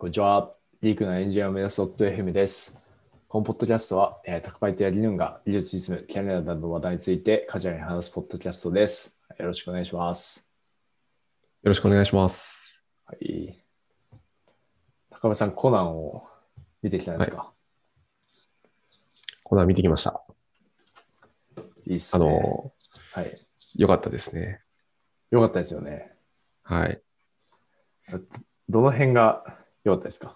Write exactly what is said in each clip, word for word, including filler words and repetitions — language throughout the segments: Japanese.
こんにちは。リークなエンジニアを目指す .fm です。このポッドキャストは、えー、タクパイトやリヌンが技術、実務、キャリアなどの話題についてカジュアルに話すポッドキャストです。よろしくお願いします。 よろしくお願いします。 はい。高部さん、コナンを見てきたんではい。 すか？ コナン見てきました。 いいっあすね。 の、 はい。 良かったですね。 よかったですよね。 はい。 どの辺が良かったですか？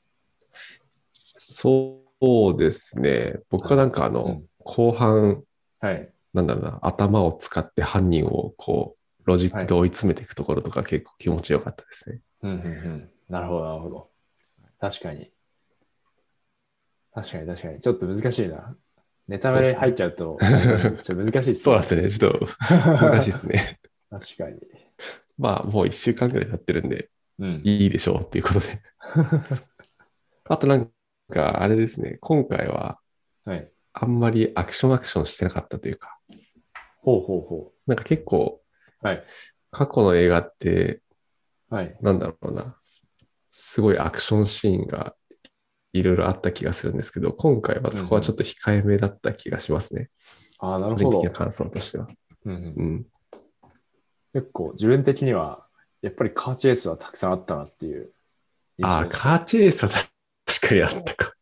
そうですね。僕はなんあの、 かあの、 うん。 後半、 はい。 なんだろうな、頭を使って犯人をこう、ロジッはい。 クで追い詰めていくところとか結構気持ちよかったですね。 うん、うん、うん。なるほど、なるほど。確かに。確かに、確かに。ちょっと難しいな。ネタバレ入っそうですね。 ちゃうと、あれなんで、ちょっと難しいですね。 そうなんですね。ちょっと難しいですね。 確かに。 まあ、もう一週間くらい経ってるんで、 うん。 いいでしょうっていうことで。あとなんか、あれですね。今回は、 はい。 あんまりアクションアクションしてなかったというか、 ほうほうほなんか結構、 う。はい。 過去の映画って、 はい。 なんだろうな、すごいアクションシーンがいろいろあった気がするんですけど、今回はうんうそこはちょっん。 と控えめだった気がしますね。 ああ、なる個人ほど。 的な感想としては。 うんうん。 うん。 結構自分的には、やっぱりカーチェイスはたくさんあったなっていう印ああ、 象でしたね。 カーチェイスは確かにあったか。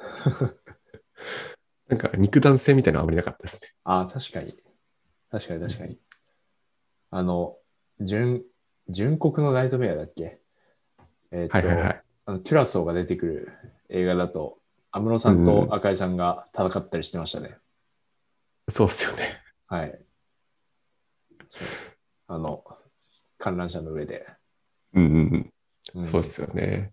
なんか肉弾戦みたいなのはあまりなかったですね。 ああ、確かに。確かにうん、 確かに。あの、純、純国のナイトメアだっけ？えーっと、 はいはいはい。 あの、キュラソーが出てくる映画だと、安室さんうんうんうん。 と赤井さんが戦ったりしてましたね。 そうっすよね。 はい。そう。あの、観覧車の上で。 うんうんうん。 うん。 そうっすよね。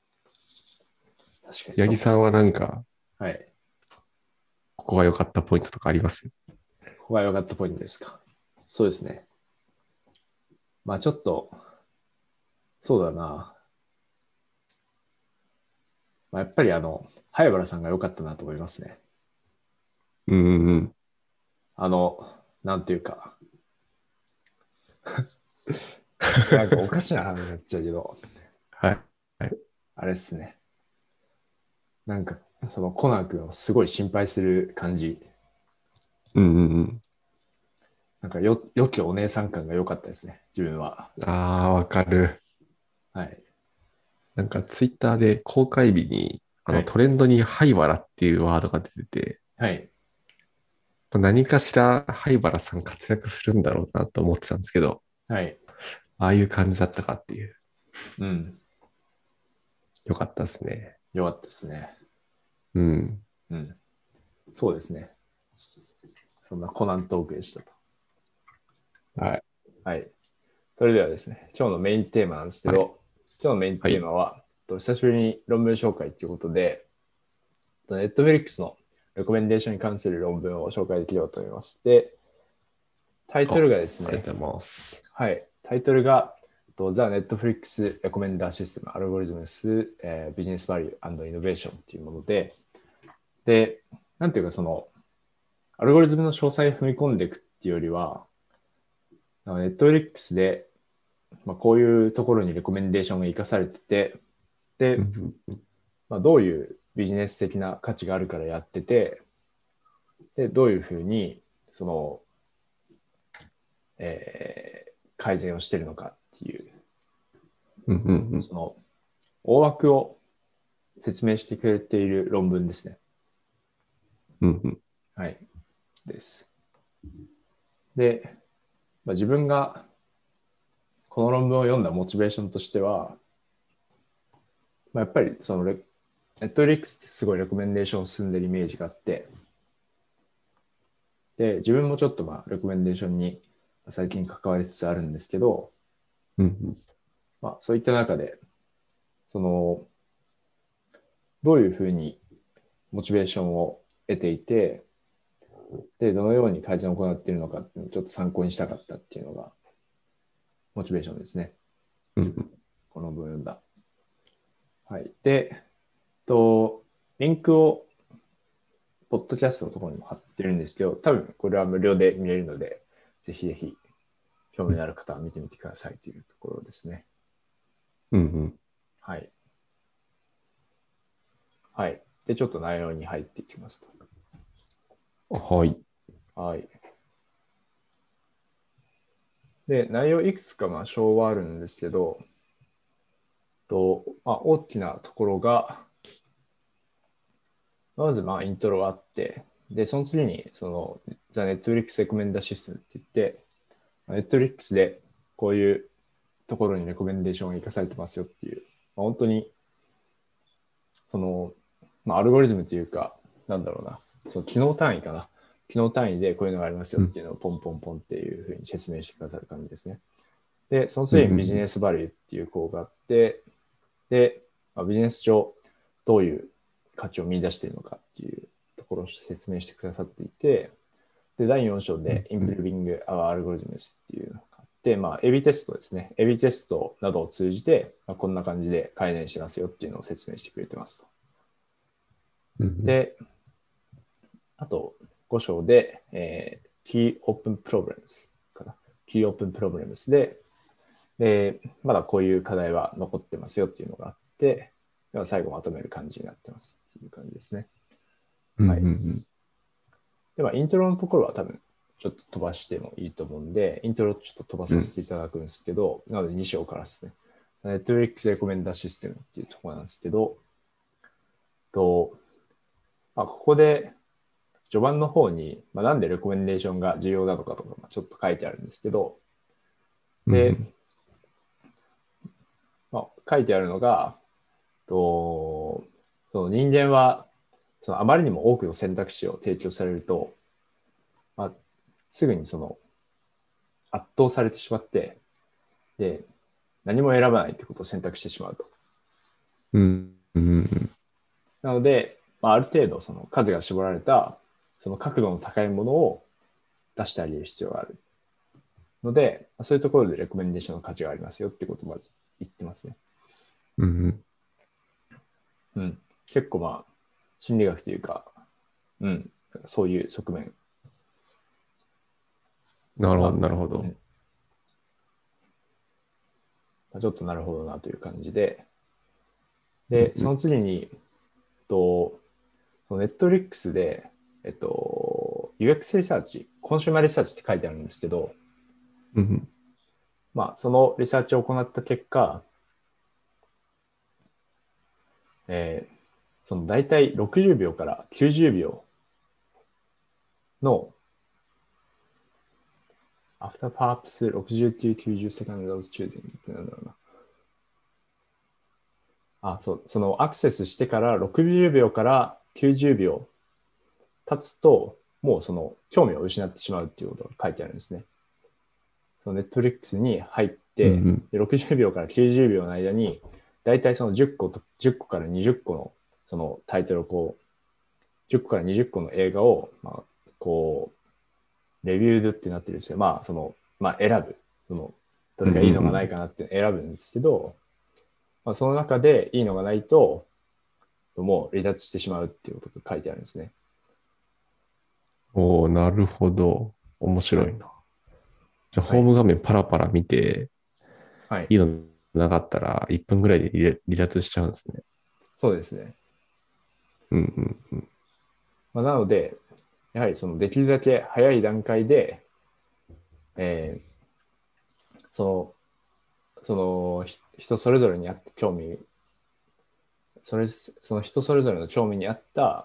確かにそう。 八木さんはなんか、 はい。 ここが良かったポイントとかあります？ ここが良かったポイントですか？そうですね。まあちょっと、そうだな。まあ、やっぱりあの、灰原さんが良かったなと思いますね。 うんうんうん。 あの、なんていうか、なんかおかしな話になっちゃうけど、 はい。はい。 あれっすね。なんか、そのコナン君をすごい心配する感じ。 うんうんうん。 なんかよ、良きお姉さん感が良かったですね。自分は。 ああ、わかる。 はい。 なんかツイッターで公開日にあはい。 のトレンドに灰原っていうワードが出てて、 はい。 何かしら灰原さん活躍するんだろうなと思ってたんですけど、 はい。 ああいう感じだったかっていう。 うん。 よかったですね。 良かったですね。 うん。 うん。そうですね。そんなコナントークでしたと。 はい。 はい。それではですね、今日のメインテーマなんですけはい。 ど、今日のメインはい。 テーマは、と久しぶりに論文紹介ということで、ネットフリックスのレコメンデーションに関する論文を紹介できればと思います。で、タイトあ、 ルがですね、 ありがとうございます。 はい、タイトルが、The Netflix Recommender System Algorithms、えー、Business Value and Innovation というもので、で、なんていうかその、アルゴリズムの詳細を踏み込んでいくっていうよりは、ネットフリックスで、まあ、こういうところにレコメンデーションが活かされてて、で、 うんうん。 まあ、どういうビジネス的な価値があるからやってて、で、どういうふうに、その、えー改善をしているのかっていう、 うんうんうん。 その、大枠を説明してくれている論文ですね。 うんうん。 はい。です。で、まあ、自分がこの論文を読んだモチベーションとしては、まあ、やっぱりそのレ、ネットフリックスってすごいレコメンデーション進んでるイメージがあって、で、自分もちょっとまあ、レコメンデーションに最近関わりつつあるんですけど、 うんうん。 まあ、そういった中で、その、どういうふうにモチベーションを得ていて、で、どのように改善を行っているのかっていうのをちょっと参考にしたかったっていうのが、モチベーションですね。 うんうん。 この文だ。はい。で、と、リンクを、ポッドキャストのところにも貼ってるんですけど、多分これは無料で見れるので、ぜひぜひ興味のある方は見てみてくださいというところですね。 うんうん。 はい。 はい。で、ちょっと内容に入っていきますはい。 と。はい。で、内容いくつかまあ章はあるんですけど、とまあ、大きなところが、まずまあイントロがあって、で、その次にその The Netflix Recommender System って言って、Netflix でこういうところにレコメンデーションが生かされてますよっていう、まあ、本当にその、まあ、アルゴリズムというか、なんだろうな、その機能単位かな。機能単位でこういうのがありますようん。 っていうのをポンポンポンっていうふうに説明してくださる感じですね。で、そのうん。 次にビジネスバリューっていう項があって、で、まあ、ビジネス上どういう価値を見出しているのかっていうところを説明してくださっていて、で、だいよん章でうん。うん。 Improving Our Algorithms っていうのがあって、まあ、エビテストですね。エビテストなどを通じて、まあ、こんな感じで改善してますよっていうのを説明してくれてますと。 うん。 で、あとご章で、えー、Key Open Problems かな。Key Open Problems で、で、まだこういう課題は残ってますよっていうのがあって、では最後まとめる感じになってますっていう感じですね。 うん。うはい。 ん。 では、イントロのところは多分、ちょっと飛ばしてもいいと思うんで、イントロちょっと飛ばうん。 させていただくんですけど、なのでに章からですね。Netflix Recommender System っていうところなんですけど、と、まあ、ここで序盤の方に、まあ、なんでレコメンデーションが重要なのかとか、ちょっと書いてあるんですけど、で、 うん。 まあ、書いてあるのが、とその人間はそのあまりにも多くの選択肢を提供されると、まあ、すぐにその圧倒されてしまって、で、何も選ばないということを選択してしまうと。 うん。うん。 なので、まあ、ある程度その数が絞られたその角度の高いものを出してあげる必要があるので、そういうところでレコメンデーションの価値がありますよってことをまず言ってますね。 うん。 うん。結構まあ、心理学というか、うん、そういう側面なるほど、 が、 なるほど。 うん、ちょっとなるほどなという感じで、で、そうん。 の次に、と、ネットフリックスで、えっと、ユーエックス リサーチ、コンシューマーリサーチって書いてあるんですけど、 うん。 まあ、そのリサーチを行った結果、えーその大体ろくじゅうびょうからきゅうじゅうびょうの after perhaps ろくじゅうきゅう、きゅうじゅうセカンド of choosing ってなんだろうな。あ、そう、そのアクセスしてからろくじゅうびょうからきゅうじゅうびょう経つと、もうその興味を失ってしまうっていうことが書いてあるんですね。その Netflix に入って、 うん。 でろくじゅうびょうからきゅうじゅうびょうの間に、だいたいそのじゅっこと、じゅっこからにじゅっこのそのタイトルをこう、じゅっこからにじゅっこの映画を、まあ、こう、レビュードってなってるんですよ。まあ、その、まあ、選ぶ。その、どうん。 れがいいのがうん。 ないかなって選ぶんですけど、まあ、その中でいいのがないと、もう離脱してしまうっていうことが書いてあるんですね。 おー、なるほど。面はい。 白いな。じゃあ、 はい。 ホーム画面パラパラ見て、 はい。 いいのなかったらいっぷんぐらいで離離脱しちゃうんですね。 そうですね。 うん。うん。 まあ、なので、やはりそのできるだけ早い段階で、えーその、その人それぞれにあった興味、それ、その人それぞれの興味に合った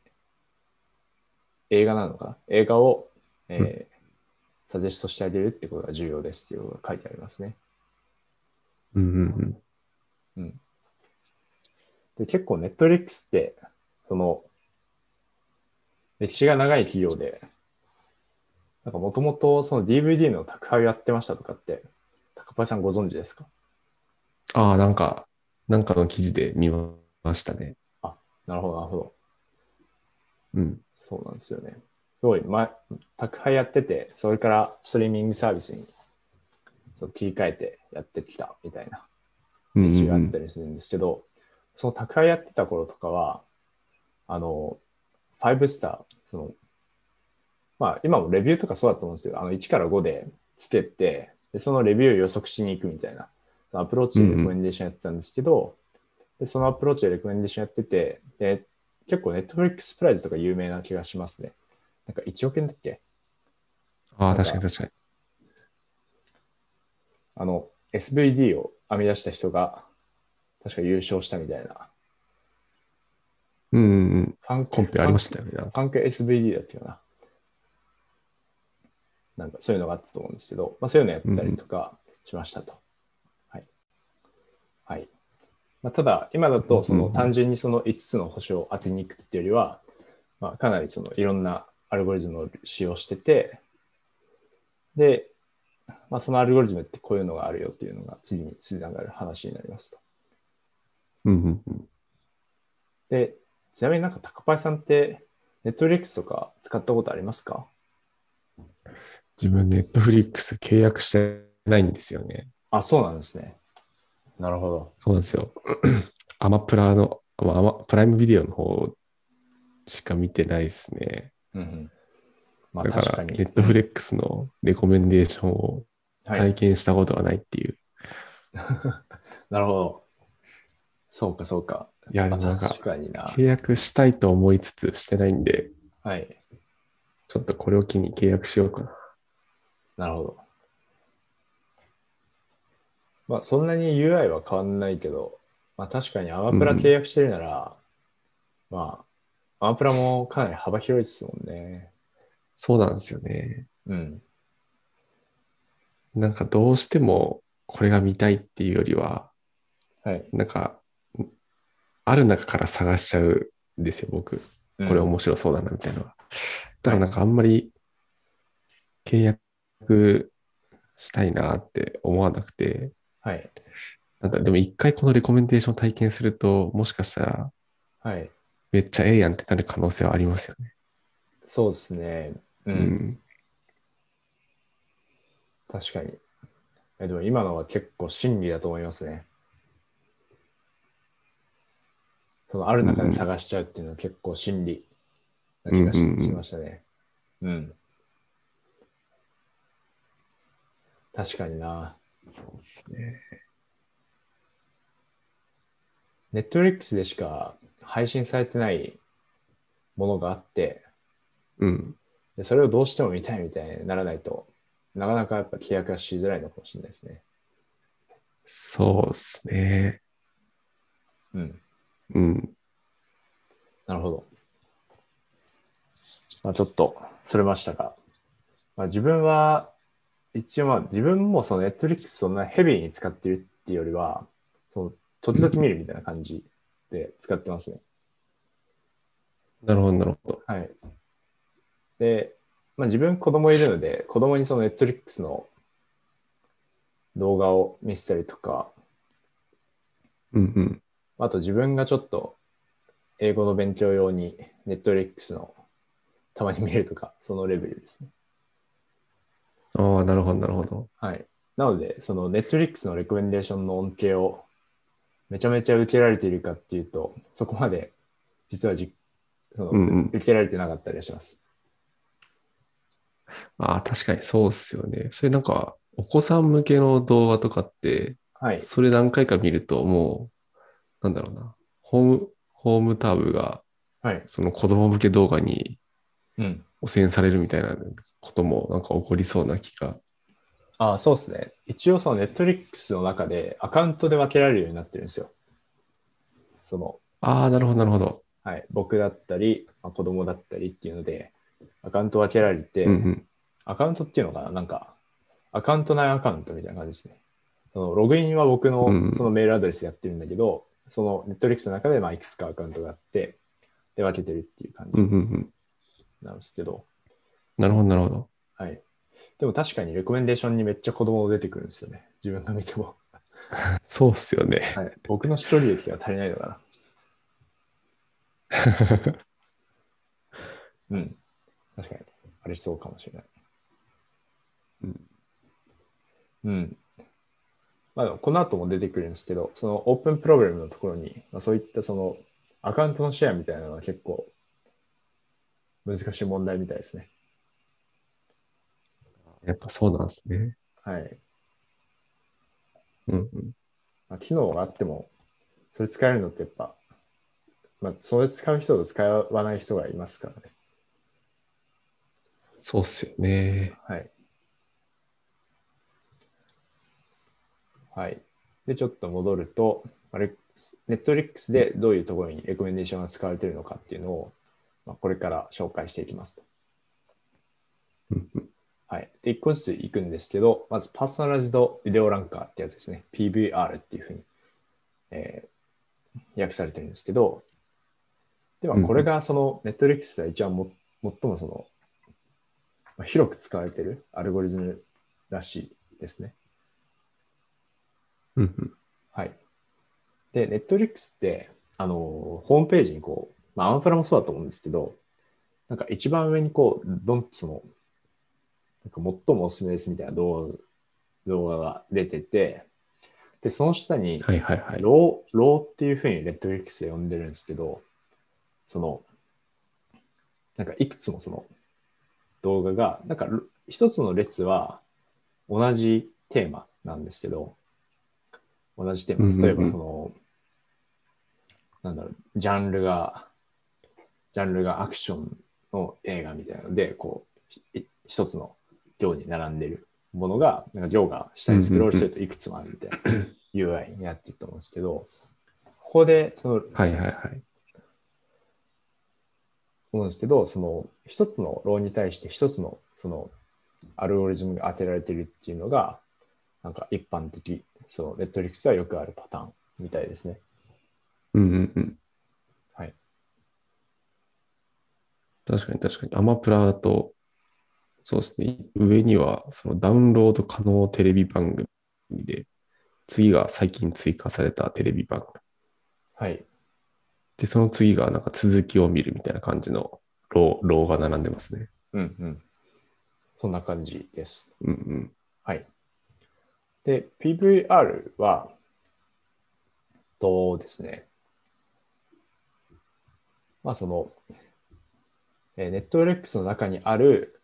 映画なのかな映画を、 うん。 えーサジェストしてあげるってことが重要ですっていうことが書いてありますね。 うん。うん。 うん。で、結構ネットフリックスって、その、歴史が長い企業で、なんかもともとその ディーブイディー の宅配をやってましたとかって、高橋さんご存知ですか？ ああ、なんか、なんかの記事で見ましたね。 あ、なるほど、なるほど。 うん。 そうなんですよね。すごい、ま、宅配やってて、それからストリーミングサービスにそう切り替えてやってきたみたいなうん。 歴史があっうん。 たりするんですけど、その宅配やってた頃とかは、あの、ファイブスター、その、まあ今もレビューとかそうだと思うんですけど、あのいちからごでつけて、でそのレビューを予測しに行くみたいな、そのアプローチうん。 でレコメうん。 ンデーションやってたんですけど、 で、そのアプローチでレコメンデーションやってて、で、結構ネットフリックスプライズとか有名な気がしますね。なんかいちおく円だっけ。 ああ、 なんか、 確かに確かに。 あの、エスブイディー を編み出した人が、確か優勝したみたいな。 うんうんうん。 ファンク、 コンペあファンク、 りましたよね、なんか。 ファンク エスブイディー だっけな。なんかそういうのがあったと思うんですけど、まあそういうのやったりうんうん。 とかしましたと。はい。はい。まあ、ただ、今だと、 うんその単うん純にそのいつつの星を当てに行くっていうよりは、まあ、かなりそのいろんなアルゴリズムを使用してて、で、まあ、そのアルゴリズムってこういうのがあるよっていうのが次につながる話になりますと。 うんうんうん。 で、ちなみになんか高パイさんってネットフリックスとか使ったことありますか？ 自分、ネットフリックス契約してないんですよね。 あ、そうなんですね。なるほど。 そうなんですよ。アマプラの、まあアマプライムビデオの方しか見てないですね。 うんうん。まあだから、 確かに。 ネットうん。 フレックスのレコメンデーションをはい。 体験したことはないっていう。 なるほど。そうかそうか。 いや、でまあもなんか、 確かにな。 契約したいと思いつつしてないんで、 はい。 ちょっとこれを機に契約しようかな。 なるほど。まあそんなに ユーアイ は変わんないけど、まあ確かにアマプラ契うんうん。 約してるなら、まあ、アマプラもかなり幅広いですもんね。 そうなんですよね。 うん。 なんかどうしてもこれが見たいっていうよりは、 はい。 なんか、ある中から探しちゃうんですよ、僕。 うん。 これ面白そうだな、みたいなのは。だかはい。 らなんかあんまり契約したいなって思わなくて、 はい。 なんだ、でも一回このレコメンテーションを体験すると、もしかしたらはい。 めっちゃええやんってなる可能性はありますよね。 そうですね。うん。 うん。 確かに。え、でも今のは結構真理だと思いますね。そのあるうんうん。 中で探しちゃうっていうのは結構真理なうんうんう気がし、しまん。 したね。うん。確かにな。 そうですね。 ネットフリックスでしか配信されてないものがあって、 うん。 で、それをどうしても見たいみたいにならないと、なかなかやっぱ契約がしづらいのかもしれないですね。 そうですね。 うん。 うん。 なるほど。まあ、ちょっと、それましたが。まあ、自分は、一応まあ、自分もそのネットフリックスそんなヘビーに使ってるっていうよりは、その、時々見うん。 るみたいな感じで使ってますね。 なるほど、なるほど。 はい。で、まあ、自分子供いるので、子供にそのネットフリックスの動画を見せたりとか、 うんうん。 あと自分がちょっと英語の勉強用にネットフリックスのたまに見るとか、そのレベルですね。 ああ、なるほど、なるほど。 はい。なので、そのネットフリックスのレコメンデーションの恩恵をめちゃめちゃ受けられているかっていうと、そこまで実はじそのうんうん。 受けられてなかったりはします。 ああ、確かにそうっすよね。それなんか、お子さん向けの動画とかって、 はい。 それ何回か見るともう、なんだろうな、ホーム、ホームタブが、 はい。 その子供向け動画にうん。 汚染されるみたいなこともなんか起こりそうな気が。 ああ、そうですね。一応そのネットフリックスの中でアカウントで分けられるようになってるんですよ。その、 ああ、なるほど、なるほど。 はい。僕だったり、まあ、子供だったりっていうので、アカウント分けられて、 うんうん。 アカウントっていうのかななんか、アカウント内アカウントみたいな感じですね。そのログインは僕のそのうんメールアドレスでやってるんだけど、そのネットフリックスの中でまあいくつかアカウントがあって、で分けてるっていう感うん。 じうんうんうん。 なんですけど、 なるほど、なるほど。 はい。でも確かにレコメンデーションにめっちゃ子供出てくるんですよね。自分が見ても。 そうっすよね。 はい。僕の視聴履歴が足りないのかな。うん。確かに。ありそうかもしれない。 うん。 うん。まあ、この後も出てくるんですけど、そのオープンプログラムのところに、まあ、そういったそのアカウントのシェアみたいなのは結構難しい問題みたいですね。 やっぱそうなんですね。 はい。 うんうん。 まあ、機能があっても、 それ使えるのってやっぱ、まあ、それ使う人と使わない人がいますからね。 そうっすよね。 はい。はい。で、ちょっと戻ると、あれ、Netflix でどういうところにレコメンデーションが使われているのかっていうのを、まあ、これから紹介していきますと。 うんうんはい。で、一個ずついくんですけど、まずパーソナライズドビデオランカーってやつですね。ピーブイアール っていうふうに、えー訳されてるんですけど、では、これうんうんがその Netflix では一番も最もその、まあ、広く使われているアルゴリズムらしいですね。 うんうんはい。で、Netflix って、あの、ホームページにこう、まあ、アマプラもそうだと思うんですけど、なんか一番上にこう、どん、その、なんか最もおすすめですみたいな動画動画が出てて、で、その下に、 はいはいはい。 ロー、ローっていうふうに Netflix で呼んでるんですけど、その、なんかいくつもその動画が、なんか一つの列は同じテーマなんですけど、同じテーマ。 うんうん例えば、そうん。 の、なんだろう、ジャンルが、ジャンルがアクションの映画みたいなので、こう、一つの行に並んでるものが、なんか行が下うんにスクロールうんうん。 するといくつもあるみたいな ユーアイ になってると思うんですけど、ここで、その、 はいはいはい。 思うんですけど、その一つのローに対して一つのそのアルゴリズムが当てられてるっていうのが、なんか一般的、そのネットリックスではよくあるパターンみたいですね。 うんうんうん。 はい。 確かに確かに。アマプラだと、そうですね。上には、そのダウンロード可能テレビ番組で、次が最近追加されたテレビ番組。 はい。 で、その次がなんか続きを見るみたいな感じのロー、ローが並んでますね。 うんうん。そんな感じです。 うんうん。 はい。で、ピーブイアール は、とですね、まあその、えー、ネットフリックスの中にある、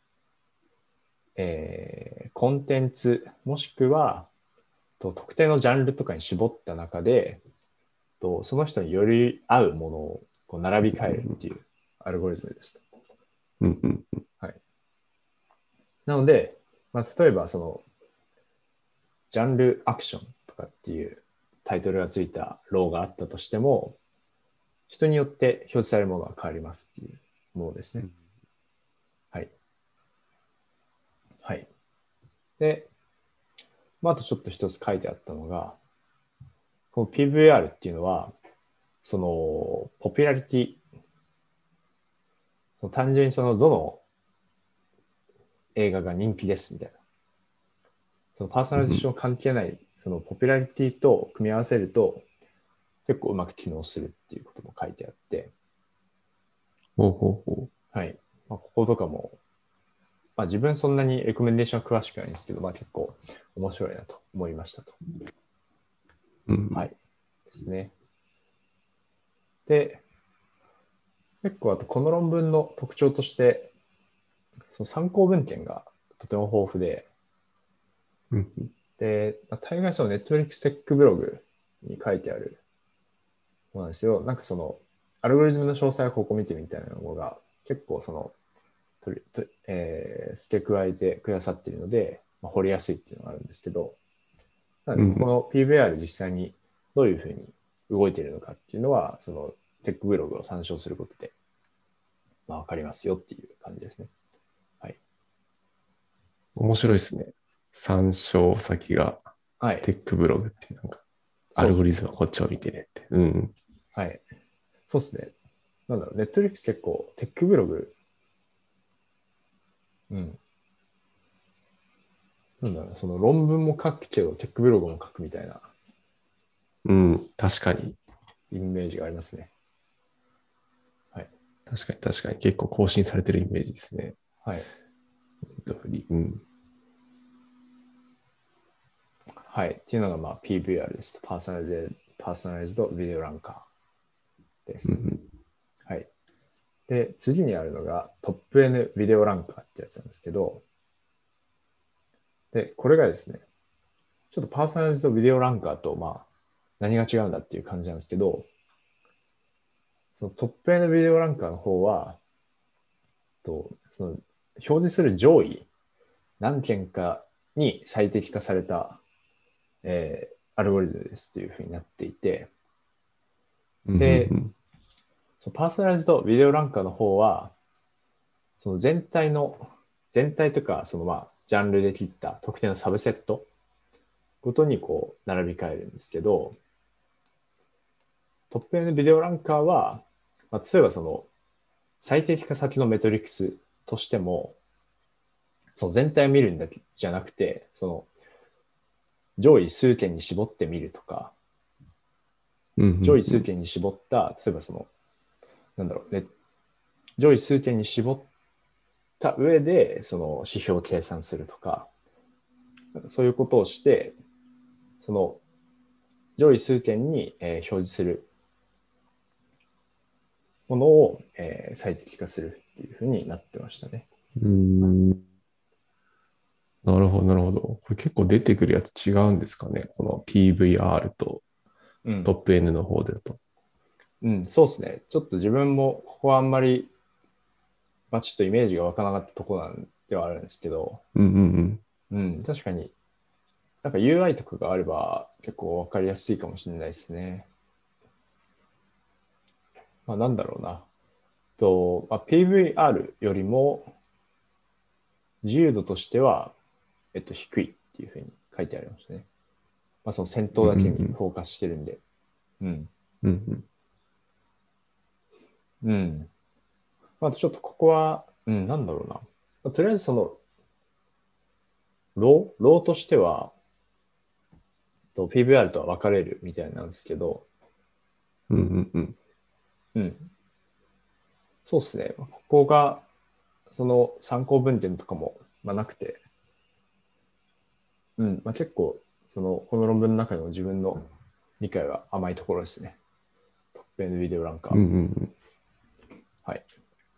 えーコンテンツ、もしくは、と特定のジャンルとかに絞った中で、とその人により合うものをこう並び替えるっていうアルゴリズムです。 うんうんうん。 はい。なので、まあ、例えばその、ジャンルアクションとかっていうタイトルがついたローがあったとしても、人によって表示されるものが変わりますっていうものですね。はい。はい。で、まあ、あとちょっと一つ書いてあったのが、この ピーブイアール っていうのは、その、ポピュラリティ、その単純にその、どの映画が人気ですみたいな。そのパーソナリゼーション関係ない、そのポピュラリティと組み合わせると、結構うまく機能するっていうことも書いてあって、 ほうほうほはい。まあ、こことかも、まあ自分そんなにレコメンデーション詳しくないんですけど、まあ結構面白いなと思いましたと。 う。うんうん。 はい。ですね。で、結構あとこの論文の特徴として、その参考文献がとても豊富で、 うんうん。 で、まあ大概その Netflix テックブログに書いてあるものなんですけど、なんかその、アルゴリズムの詳細はここ見てみたいなのが、結構その、とりとえー付け加えてくださっているので、まあ、掘りやすいっていうのがあるんですけど、なので、ここうんの ピーブイアール 実際にどういうふうに動いているのかっていうのは、そのテックブログを参照することで、まあ、わかりますよっていう感じですね。はい。 面白いですね。参照先がはい。 テックブログってなんか、アルゴリそうですね。 ズムはこっちを見てねって。うん。 はい。そうですね。なんだろう、ネットフリックス結構テックブログ、うん。なんだろう、その論文も書くけど、テックブログも書くみたいなうん。確かに。 イメージがありますね。はい。 確かに確かに。結構更新されてるイメージですね。 はい。 うん。 はい。っていうのが、まあ、ピーブイアール です。パーソナライズ、パーソナライズドビデオランカーですと。 うん。 はい。で、次にあるのがトップ N ビデオランカーってやつなんですけど、で、これがですね、ちょっとパーソナライズドビデオランカーと、まあ、 何が違うんだっていう感じなんですけど、そのトップエンドビデオランカーの方は、とその表示する上位何件かに最適化された、えーアルゴリズムですというふうになっていて、 うんうんうで、 ん。 そのパーソナライズドビデオランカーの方は、その全体の、全体とか、そのまあ、ジャンルで切った特定のサブセットごとにこう、並び替えるんですけど、トップエンドビデオランカーは、まあ、例えばその、最適化先のメトリックスとしても、その全体を見るんだけじゃなくて、その、上位数件に絞ってみるとか、 うんうんうん。 上位数件に絞った、例えばその、なんだろうね、上位数件に絞った上で、その指標を計算するとか、そういうことをして、その上位数件に、えー表示するものを、えー最適化するっていうふうになってましたね。 うーん。なるほど、なるほど。これ結構出てくるやつ違うんですかね。この ピーブイアール とうん。 トップ N の方でだと。 うん、そうですね。ちょっと自分もここはあんまり、まあ、ちょっとイメージがわからなかったところなんではあるんですけど、 うんうんうん。 うん、確かになんか ユーアイ とかがあれば結構わかりやすいかもしれないですね。まあ、なんだろうな。と、まあ、ピーブイアール よりも自由度としては、えっと、低いっていうふうに書いてありましたね。まあ、その戦闘うんうだけにんフォーカスしてるんで。うん。 うん。うんうん。まあ、ちょっとここは、うん、なんだろうな。まあ、とりあえずその、ローローとしては、と ピーブイアール とは分かれるみたいなんですけど、 うんうんうん。 うん。そうですね。ここが、その参考文献とかも、まあ、なくて、うん。まあ、結構、その、この論文の中でも自分の理解は甘いところですね。トップエンドビデオランカー。 うんうんうん。 はい。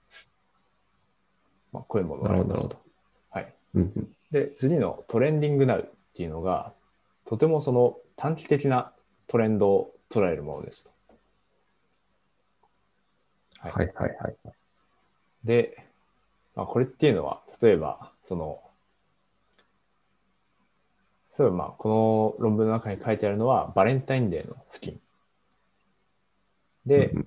まあ、こういうものなるほど、なるがありますと。 ほど。 はい。 うんうん。 で、次のトレンディングナウっていうのが、とてもその短期的なトレンドを捉えるものですと。はい。 はいはいはい。 で、まあ、これっていうのは、例えば、その、例えばまあ、この論文の中に書いてあるのは、バレンタインデーの付近で、 うんうん。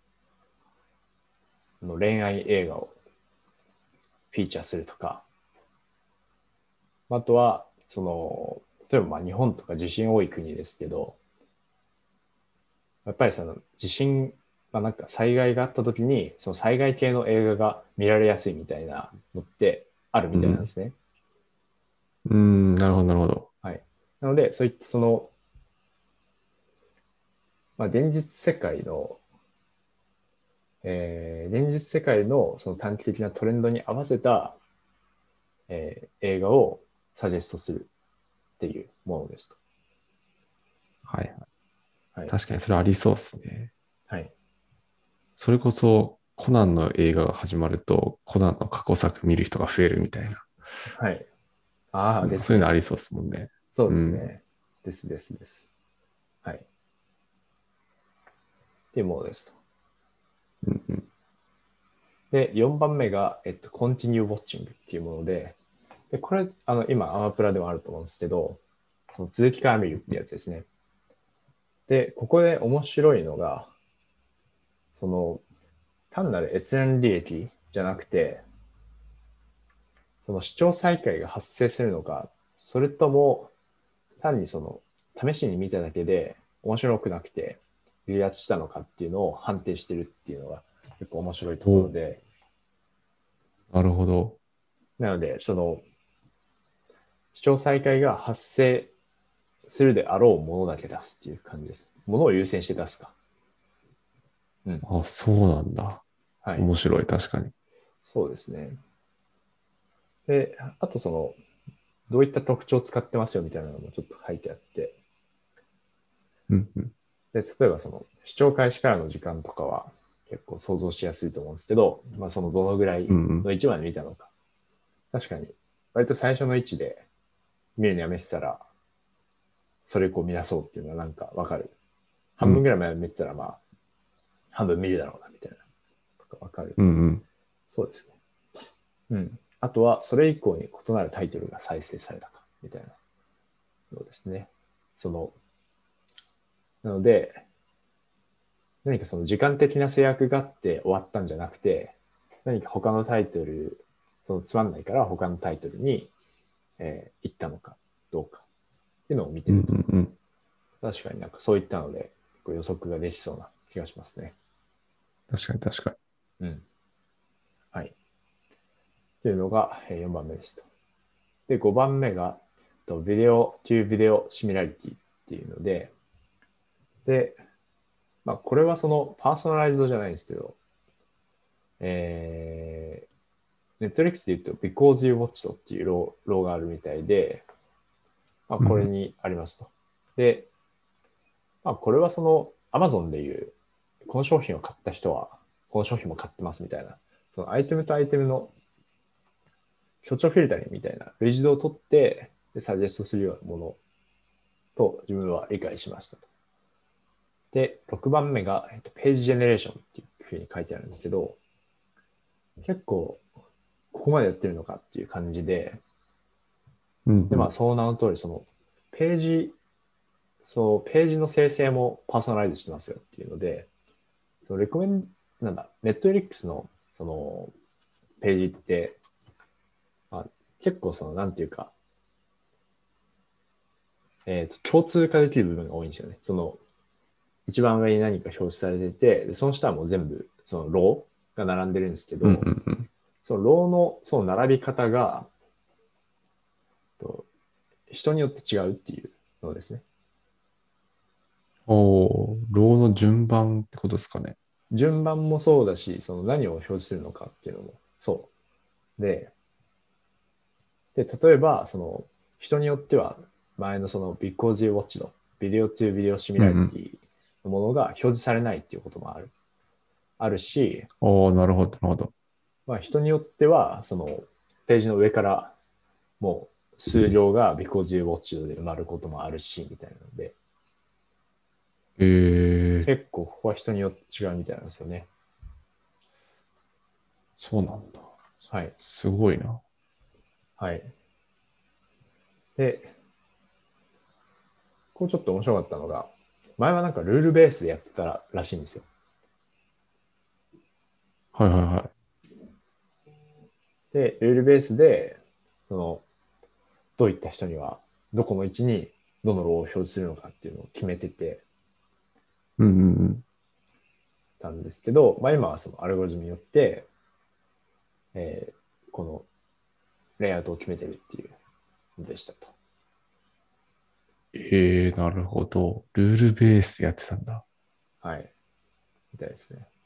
恋愛映画をフィーチャーするとか、あとは、その、例えばまあ日本とか地震多い国ですけど、やっぱりその地震、まあなんか災害があった時に、その災害系の映画が見られやすいみたいなのってあるみたいなんですね。 うん、なるほど、なるほど。 はい。なので、そういったその、まあ現実世界の、えー現実世界のその短期的なトレンドに合わせた、えー映画をサジェストするっていうものですと。 はいはい。 はい。 確かにそれありそうですね。 はい。 それこそ、コナンの映画が始まると、コナンの過去作見る人が増えるみたいな。 はい。ああ、 なんかですね。 そういうのありそうですもんね。 そうでうん。 すね。ですですです。はい。っていうものですと。 うんうん。 で、よんばんめが、えっと、continue watching っていうもので、で、これ、あの、今、アマプラでもあると思うんですけど、その続きから見るってやつですね。で、ここで面白いのが、その、単なる閲覧履歴じゃなくて、その視聴再開が発生するのか、それとも、単にその、試しに見ただけで面白くなくて離脱したのかっていうのを判定してるっていうのが結構面白いところお、 で、 なるほど。 なので、その、視聴再開が発生するであろうものだけ出すっていう感じです。ものを優先して出すか。うん。 あ、そうなんだ。 はい。 面白い、確かに。 そうですね。で、あとその、どういった特徴を使ってますよみたいなのもちょっと書いてあって、 うんうん。 で、例えばその、視聴開始からの時間とかは結構想像しやすいと思うんですけど、まあそのどのぐらいうんうん。 の位置まで見たのか。確かに、割と最初の位置で見るのやめてたら、それ以降見出そうっていうのはなんかわかる半分ぐらいまで見てたら、まあ、半分見るだろうな、みたいな。とかわかる。 うんうん。 そうですね。うん。あとは、それ以降に異なるタイトルが再生されたか、みたいなのですね。その、なので、何かその時間的な制約があって終わったんじゃなくて、何か他のタイトル、そのつまんないから他のタイトルに、えー行ったのかどうかっていうのを見てうんると。 うんうん。 確かになんかそういったので、こう予測ができそうな気がしますね。 確かに確かに。 うん。はい。というのがえーよんばんめですと。で、ごばんめが、と Video to Video Similarity っていうので、で、まあ、これはそのパーソナライズドじゃないんですけど、えー、Netflix で言うと Because You Watched っていうローローがあるみたいで、まあ、これにありますと。で、まあ、これはその Amazon でいう、この商品を買った人は、この商品も買ってますみたいな、そのアイテムとアイテムの協調フィルタリングみたいな類似度を取って、でサジェストするようなものと自分は理解しましたと。で、ろくばんめが、えっと、ページジェネレーションっていうふうに書いてあるんですけど、結構、ここまでやってるのかっていう感じで、で、まあ、 うんうん。 その名の通り、その、ページ、そう、ページの生成もパーソナライズしてますよっていうので、そのレコメン、なんだ、ネットフリックスの、その、ページって、まあ、結構その、なんていうか、えっと、共通化できる部分が多いんですよね。その、一番上に何か表示されてて、でその下はもう全部、その、ローが並んでるんですけうんど、 うんうん。 そのローの、その並び方が、と人によって違うっていうのですね。 おー、ローの順番ってことですかね。 順番もそうだし、その何を表示するのかっていうのもそう。で、で、例えば、その、人によっては、前のその Because You Watch の Video to Video うんうん。 Similarity のものが表示されないっていうこともある。あるし、 おー、なるほど、なるほど。 まあ人によっては、その、ページの上からもう数行が Because You Watch で埋まることもあるし、みたいなので、 えー、 結構ここは人によって違うみたいなんですよね。 そうなんだ。 はい。 すごいな。 はい。で、こうちょっと面白かったのが、前はなんかルールベースでやってたらしいんですよ。 はいはいはい。 で、ルールベースで、その、どういった人には、どこの位置にどのローを表示するのかっていうのを決めててうんうんうん。 たんですけど、まあ今はそのアルゴリズムによって、えーこのレイアウトを決めてるっていうのでしたと。 えー、なるほど。ルールベースでやってたんだ。 はい。みたいですね。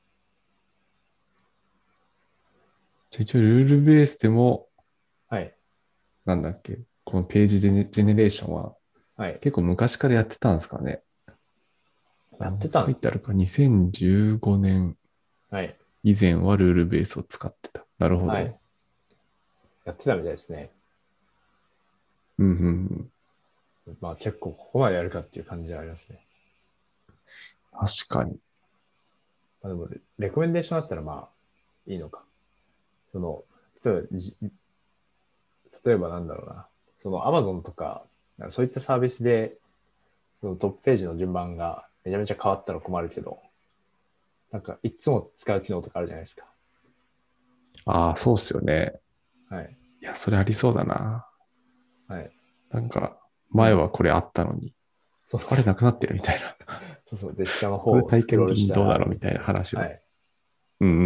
じゃあ一応ルールベースでも、 はい。 なんだっけ、このページジェネジェネレーションははい。 結構昔からやってたんですかね。あの、 やってたん書いてあるか、にせんじゅうごねんはい。 以前はルールベースを使ってた。なるほはい。 ど。 やってたみたいですね。 うんうんうん。 まあ結構ここまでやるかっていう感じはありますね。 確かに。 まあでもレ、レコメンデーションだったらまあいいのか。その、例えばじ、例えばなんだろうな。その Amazon とか、なんかそういったサービスで、そのトップページの順番がめちゃめちゃ変わったら困るけど、なんかいつも使う機能とかあるじゃないですか。 ああ、そうっすよね。 はい。 いや、それありそうだな。 はい。 なんか、 うん。 前はこれあったのに、 そう、 あれなくなってるみたいな。 そうそう。で、下のそれ方をスクロール体験的にどうだしたら、 ろうみたいな話は。 はい。 うんうん。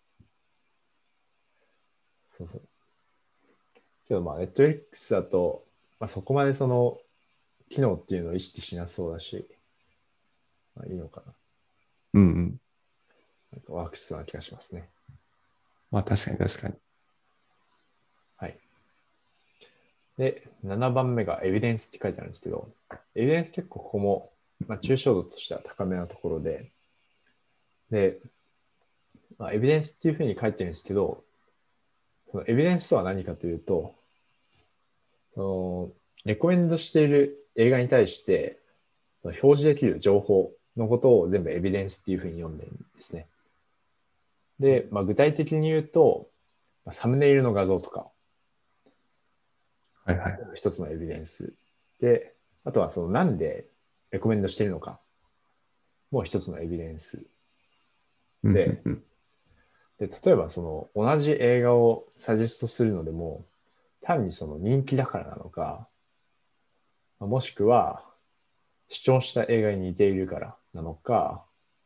そうそう。けどまあ、Netflix だと、まあそこまでその、機能っていうのを意識しなそうだし、まあいいのかな。 うんうん。 なんかワークしそうな気がしますね。 まあ確かに確かに。 はい。で、ななばんめがエビデンスって書いてあるんですけど、エビデンス結構ここも、まあ、抽象度としては高めなところで、で、まあ、エビデンスっていうふうに書いてるんですけど、そのエビデンスとは何かというと、そのレコメンドしている映画に対して、 表示できる情報のことを全部エビデンスっていうふうに読んでるんですね。で、まあ、具体的に言うと、サムネイルの画像とか、 はいはい。 一つのエビデンス。で、あとはそのなんでレコメンドしてるのか、もう一つのエビデンス。 うんで、 うんで例えばその同じ映画をサジェストするのでも、単にその人気だからなのか、もしくは視聴した映画に似ているからなのか、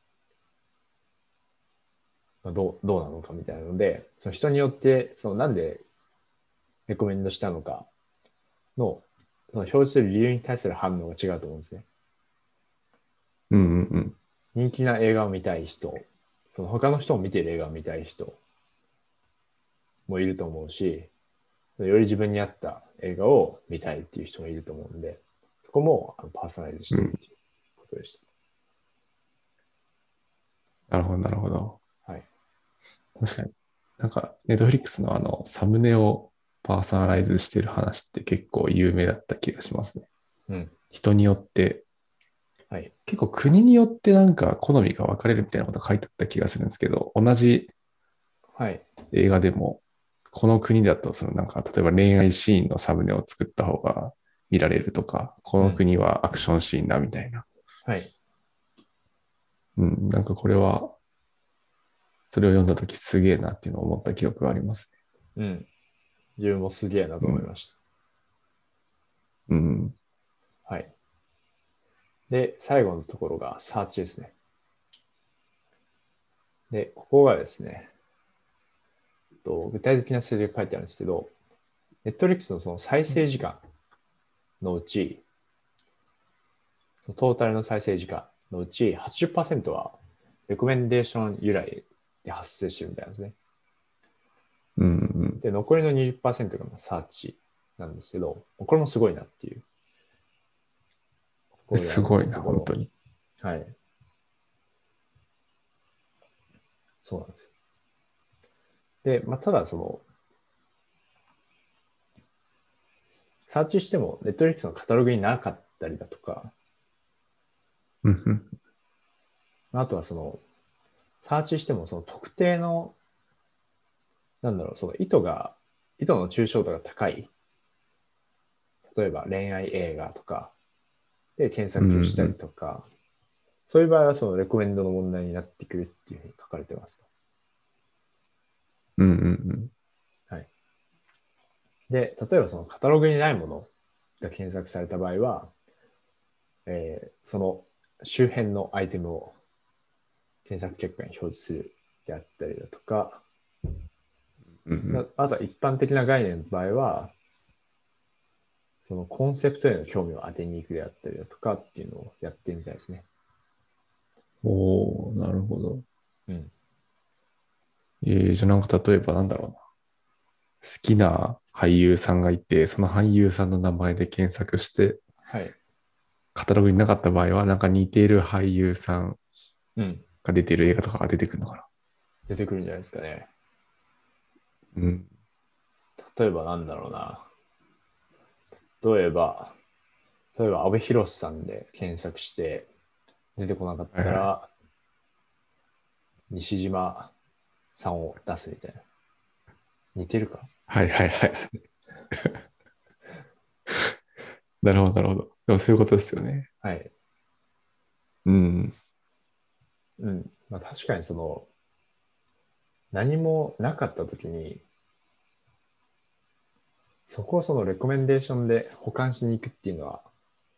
どう、どうなのかみたいなので、その人によってそのなんでレコメンドしたのかの、その表示する理由に対する反応が違うと思うんですね。 うんうんうん。 人気な映画を見たい人、その他の人も見ている映画を見たい人もいると思うし、より自分に合った映画を見たいっていう人もいると思うんで、そこもあのパーソナライズしてるっていうことでしなるほど、なるほど。 た。はい。 確かに。なんか、ネットフリックスのあの、サムネをパーソナライズしてる話って結構有名だった気がしますね。 うん。 人によって、 はい。 結構国によってなんか好みが分かれるみたいなことが書いてあった気がするんですけど、同じはい。 映画でも、この国だと、そのなんか、例えば恋愛シーンのサムネを作った方が見られるとか、このうん。 国はアクションシーンだみたいな。 はい。 うん、なんかこれは、それを読んだときすげえなっていうのを思った記憶がありますうん。自分もすげえなとね。うん。 思いましうん。 た。はい。で、最後のところがサーチですね。で、ここがですね、と具体的な数字が書いてあるんですけど、Netflix のその再生時間のうち、トータルの再生時間のうちはちじゅっパーセントはレコメンデーション由来で発生してるみたいなんですね。 うん。 で、残りのにじゅっパーセントがサーチなんですけど、これもすごいなっていうとこうん。 ろであるんですごいな、 すけど、 本当に。 はい。そうなんですよ。で、まあ、ただその、サーチしても Netflix のカタログになかったりだとか、 うん。 あとはその、サーチしてもその特定の、なんだろう、その意図が、意図の抽象度が高い、例えば恋愛映画とかで検うん。 索したりうん。 とか、そういう場合はそのレコメンドの問題になってくるっていうふうに書かれてます。 うん。うん。 はい。で、例えばそのカタログにないものが検索された場合は、えーその周辺のアイテムを検索結果に表示するであったりだとか、 うん。 あとは一般的な概念の場合は、そのコンセプトへの興味を当てに行くであったりだとかっていうのをやってみたいですね。 おー、なるほど。 うん。 えー、じゃあなんか例えばなんだろうな。好きな俳優さんがいて、その俳優さんの名前で検索して、 はい。 カタログになかった場合は、なんか似ている俳優さんうん。 が出てる映画とかが出てくるのかな。 出てくるんじゃないですかね。 うん。 例えばなんだろうな。例えば、例えば、阿部寛さんで検索して出てこなかっはいはい。 たら、西島さんを出すみたいな。似てるか？ はいはいはい。なるほど、なるほど。でもそういうことですよね。 はい。 うん。 うん。まあ確かにその、何もなかった時に、そこをそのレコメンデーションで保管しに行くっていうのは、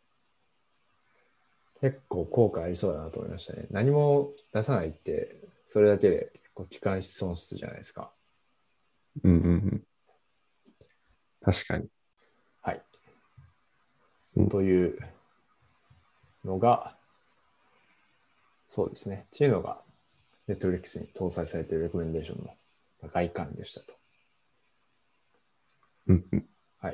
結構効果ありそうだなと思いましたね。何も出さないって、それだけで結構機関損失じゃないですか。 うんうんうん。確かに。 はい。 うん。 というのが、そうですね。っていうのが、Netflix に搭載されているレコメンデーションの外観でしたと。 うんうん。 はい。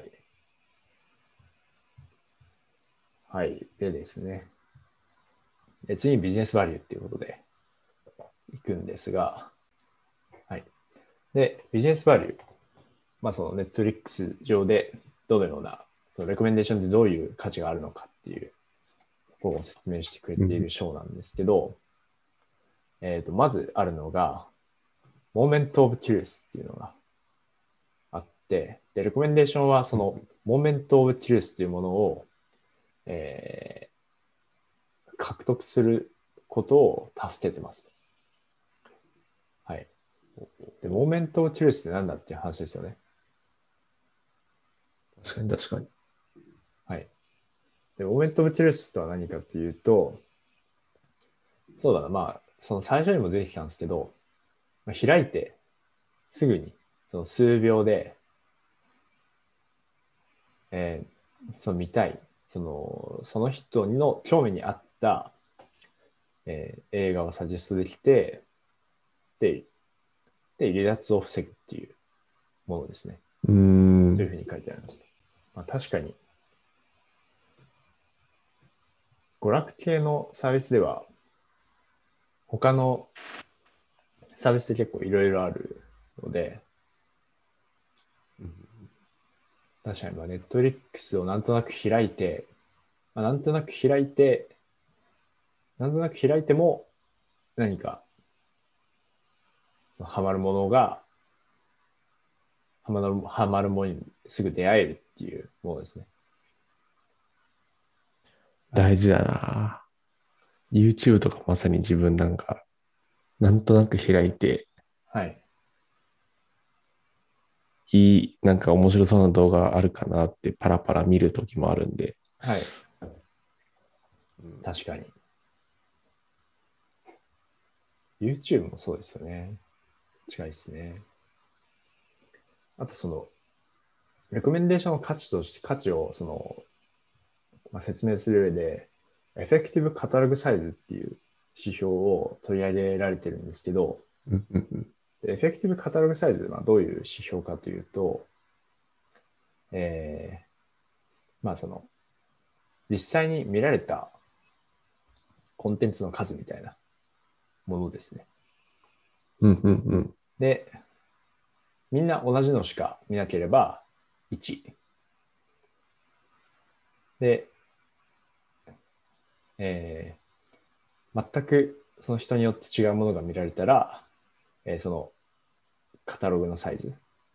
はい。でですね。で次にビジネスバリューっていうことでいくんですが、はい。で、ビジネスバリュー。まあその Netflix 上でどのような、そのレコメンデーションでどういう価値があるのかっていうこを説明してくれている章なんですけど、うん、えっと、まずあるのが、Moment of Truth っていうのがあって、で、レコメンデーションはその Moment of Truth っていうものを、えー、獲得することを助けてます。はい。で、Moment of Truth って何だっていう話ですよね。 確かに確かに。 はい。で、Moment of Truth とは何かというと、そうだな、まあ、その最初にも出てきたんですけど、まあ、開いてすぐにその数秒で、えー、その見たい、その、その人の興味に合った、えー、映画をサジェストできて、で、で、離脱を防ぐっていうものですね。 うーん。 というふうに書いてあります。まあ、確かに、娯楽系のサービスでは、他のサービスって結構いろいろあるので、確かに、まあ、ネットフリックスをなんとなく開いて、まあ、なんとなく開いて、なんとなく開いても何かハマるものが、ハマる、ハマるものにすぐ出会えるっていうものですね。はい、 大事だな。YouTube とかまさに自分なんか、なんとなく開いて、 はい。 いい、なんか面白そうな動画あるかなってパラパラ見るときもあるんで。 はい。確かに。YouTube もそうですよね。近いですね。あとその、レコメンデーションの価値として、価値をその、まあ、説明する上で、エフェクティブカタログサイズっていう指標を取り上げられてるんですけど、 うんうんうん。 エフェクティブカタログサイズはどういう指標かというと、えー、まあその、実際に見られたコンテンツの数みたいなものですね。 うんうんうん。 で、みんな同じのしか見なければいち。で、えー、全くその人によって違うものが見られたら、えー、そのカタログのサイズ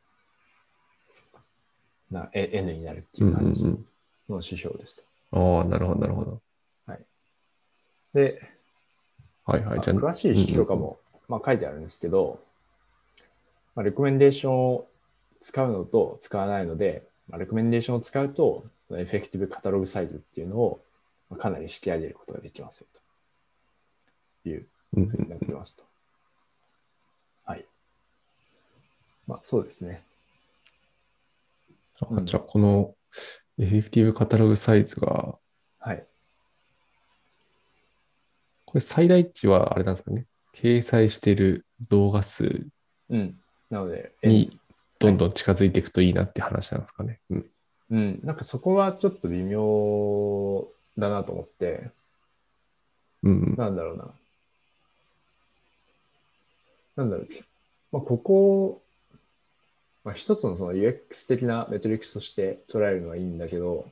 な N になるってうんいう感じうんの指標です。 うん。ああ、なるほど、なるほど。 はい。で、 はいはい。 まあ、 じゃあ、うん詳しい式うんうん。 とかも、まあ、書いてあるんですけど、まあ、レコメンデーションを使うのと使わないので、まあ、レコメンデーションを使うと、エフェクティブカタログサイズっていうのをかなり引き上げることができますよといううんうふうになってんますと。はい。まあ、そうですね。うあ、じん。 ゃあ、このエフェクティブカタログサイズが、 はい。 これ最大値はあれなんですかね。掲載している動画数うん。なので、N。 にはい。 どんどん近づいていくといいなって話なんですかね。うん。 うん。なんかそこはちょっと微妙だなと思って、 うん。 なんだろうな。なんだろう。まあ、ここ、まあ、一つのその ユーエックス 的なメトリックスとして捉えるのはいいんだけど、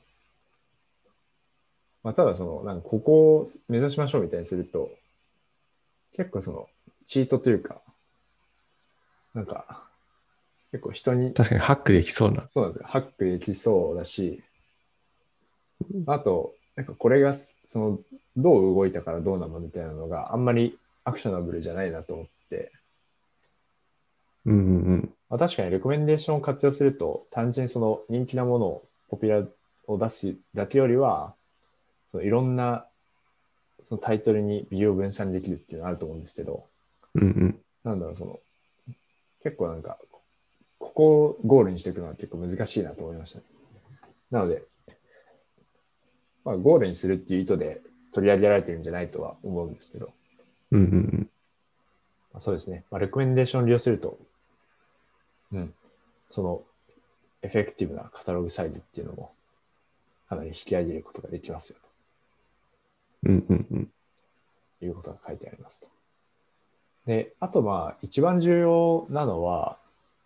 まあ、ただその、なんかここを目指しましょうみたいにすると、結構その、チートというか、なんか、結構人に、 確かにハックできそうな。 そうなんですよ。ハックできそうだし、あと、なんかこれが、その、どう動いたからどうなのみたいなのがあんまりアクショナブルじゃないなと思って、 うんうんうん。 まあ、確かにレコメンデーションを活用すると、単純にその人気なものを、ポピュラを出すだけよりは、そのいろんなそのタイトルに美を分散できるっていうのはあると思うんですけど、 うんうん。 なんだろう、その、結構なんか、ここをゴールにしていくのは結構難しいなと思いましたね。なので、まあ、ゴールにするっていう意図で取り上げられてるんじゃないとは思うんですけど、 うんうんうん。 まあ、そうですね。まあ、レコメンデーションを利用すると、うん、そのエフェクティブなカタログサイズっていうのもかなり引き上げることができますようんうんうん。 ということが書いてありますと。で、あとまあ一番重要なのは、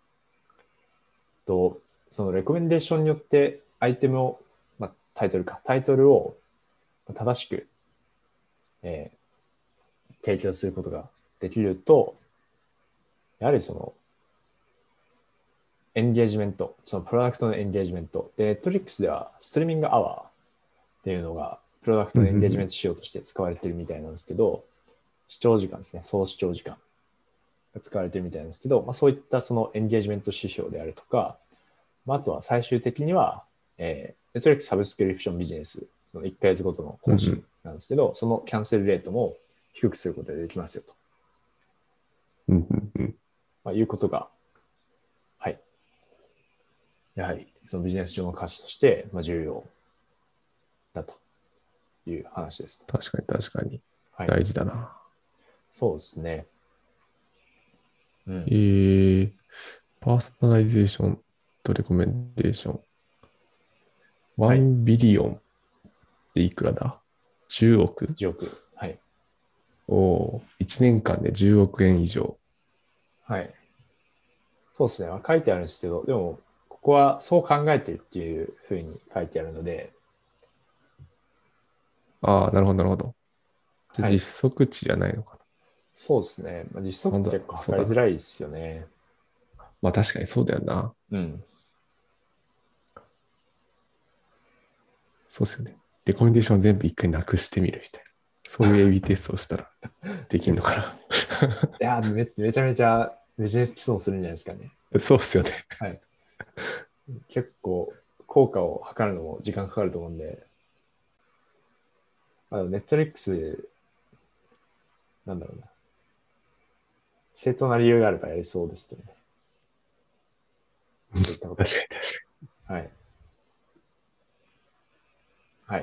とそのレコメンデーションによってアイテムを、まあ、タイトルか、タイトルを正しくえー提供することができると、やはりその、エンゲージメント、そのプロダクトのエンゲージメント。で、Netflix ではストリーミングアワーっていうのが、プロダクトのエンゲージメント仕様として使われてるみたいなんですけど、視聴時間ですね、総視聴時間が使われてるみたいなんですけど、まあ、そういったそのエンゲージメント指標であるとか、まあ、あとは最終的には、えー、Netflix サブスクリプションビジネス、そのいっかげつごとの更新なんですけど、そのキャンセルレートも低くすることができますよと、 うんうんうん。 まあ、いうことが、はい。やはりそのビジネス上の価値としてまあ重要だという話です。 確かに確かに。 はい。 大事だな。 そうですね。うえん。 ー、パーソナライゼーションとレコメンデーション。 はい。 ワンビリオンっていくらだ？ じゅう 億？ じゅうおく。はい。 おおー、いちねんかんでじゅうおく円以上。 はい。そうですね。まあ書いてあるんですけど、でも、ここはそう考えてるっていうふうに書いてあるので、 ああ、なるほど、なるほど。じゃあ実はい。 測値じゃないのかそうですね。まあ、実な。なんだ、 測って結構そうだ。 測りづらいですよね。 まあ確かにそうだよな。 うん。 そうですよね。レコメンデーションを全部一回なくしてみるみたいな。そういう エービー テストをしたらできるのかいやめ、めちゃめちゃビジネス基礎をするんじゃないですかね。 な。そうっすよね。 はい。結構、効果を測るのも時間かかると思うんで、あの、ネットリックス、なんだろうな。正当な理由があればやりそうですけどね。そういったことは。 確かに確かはい。はい。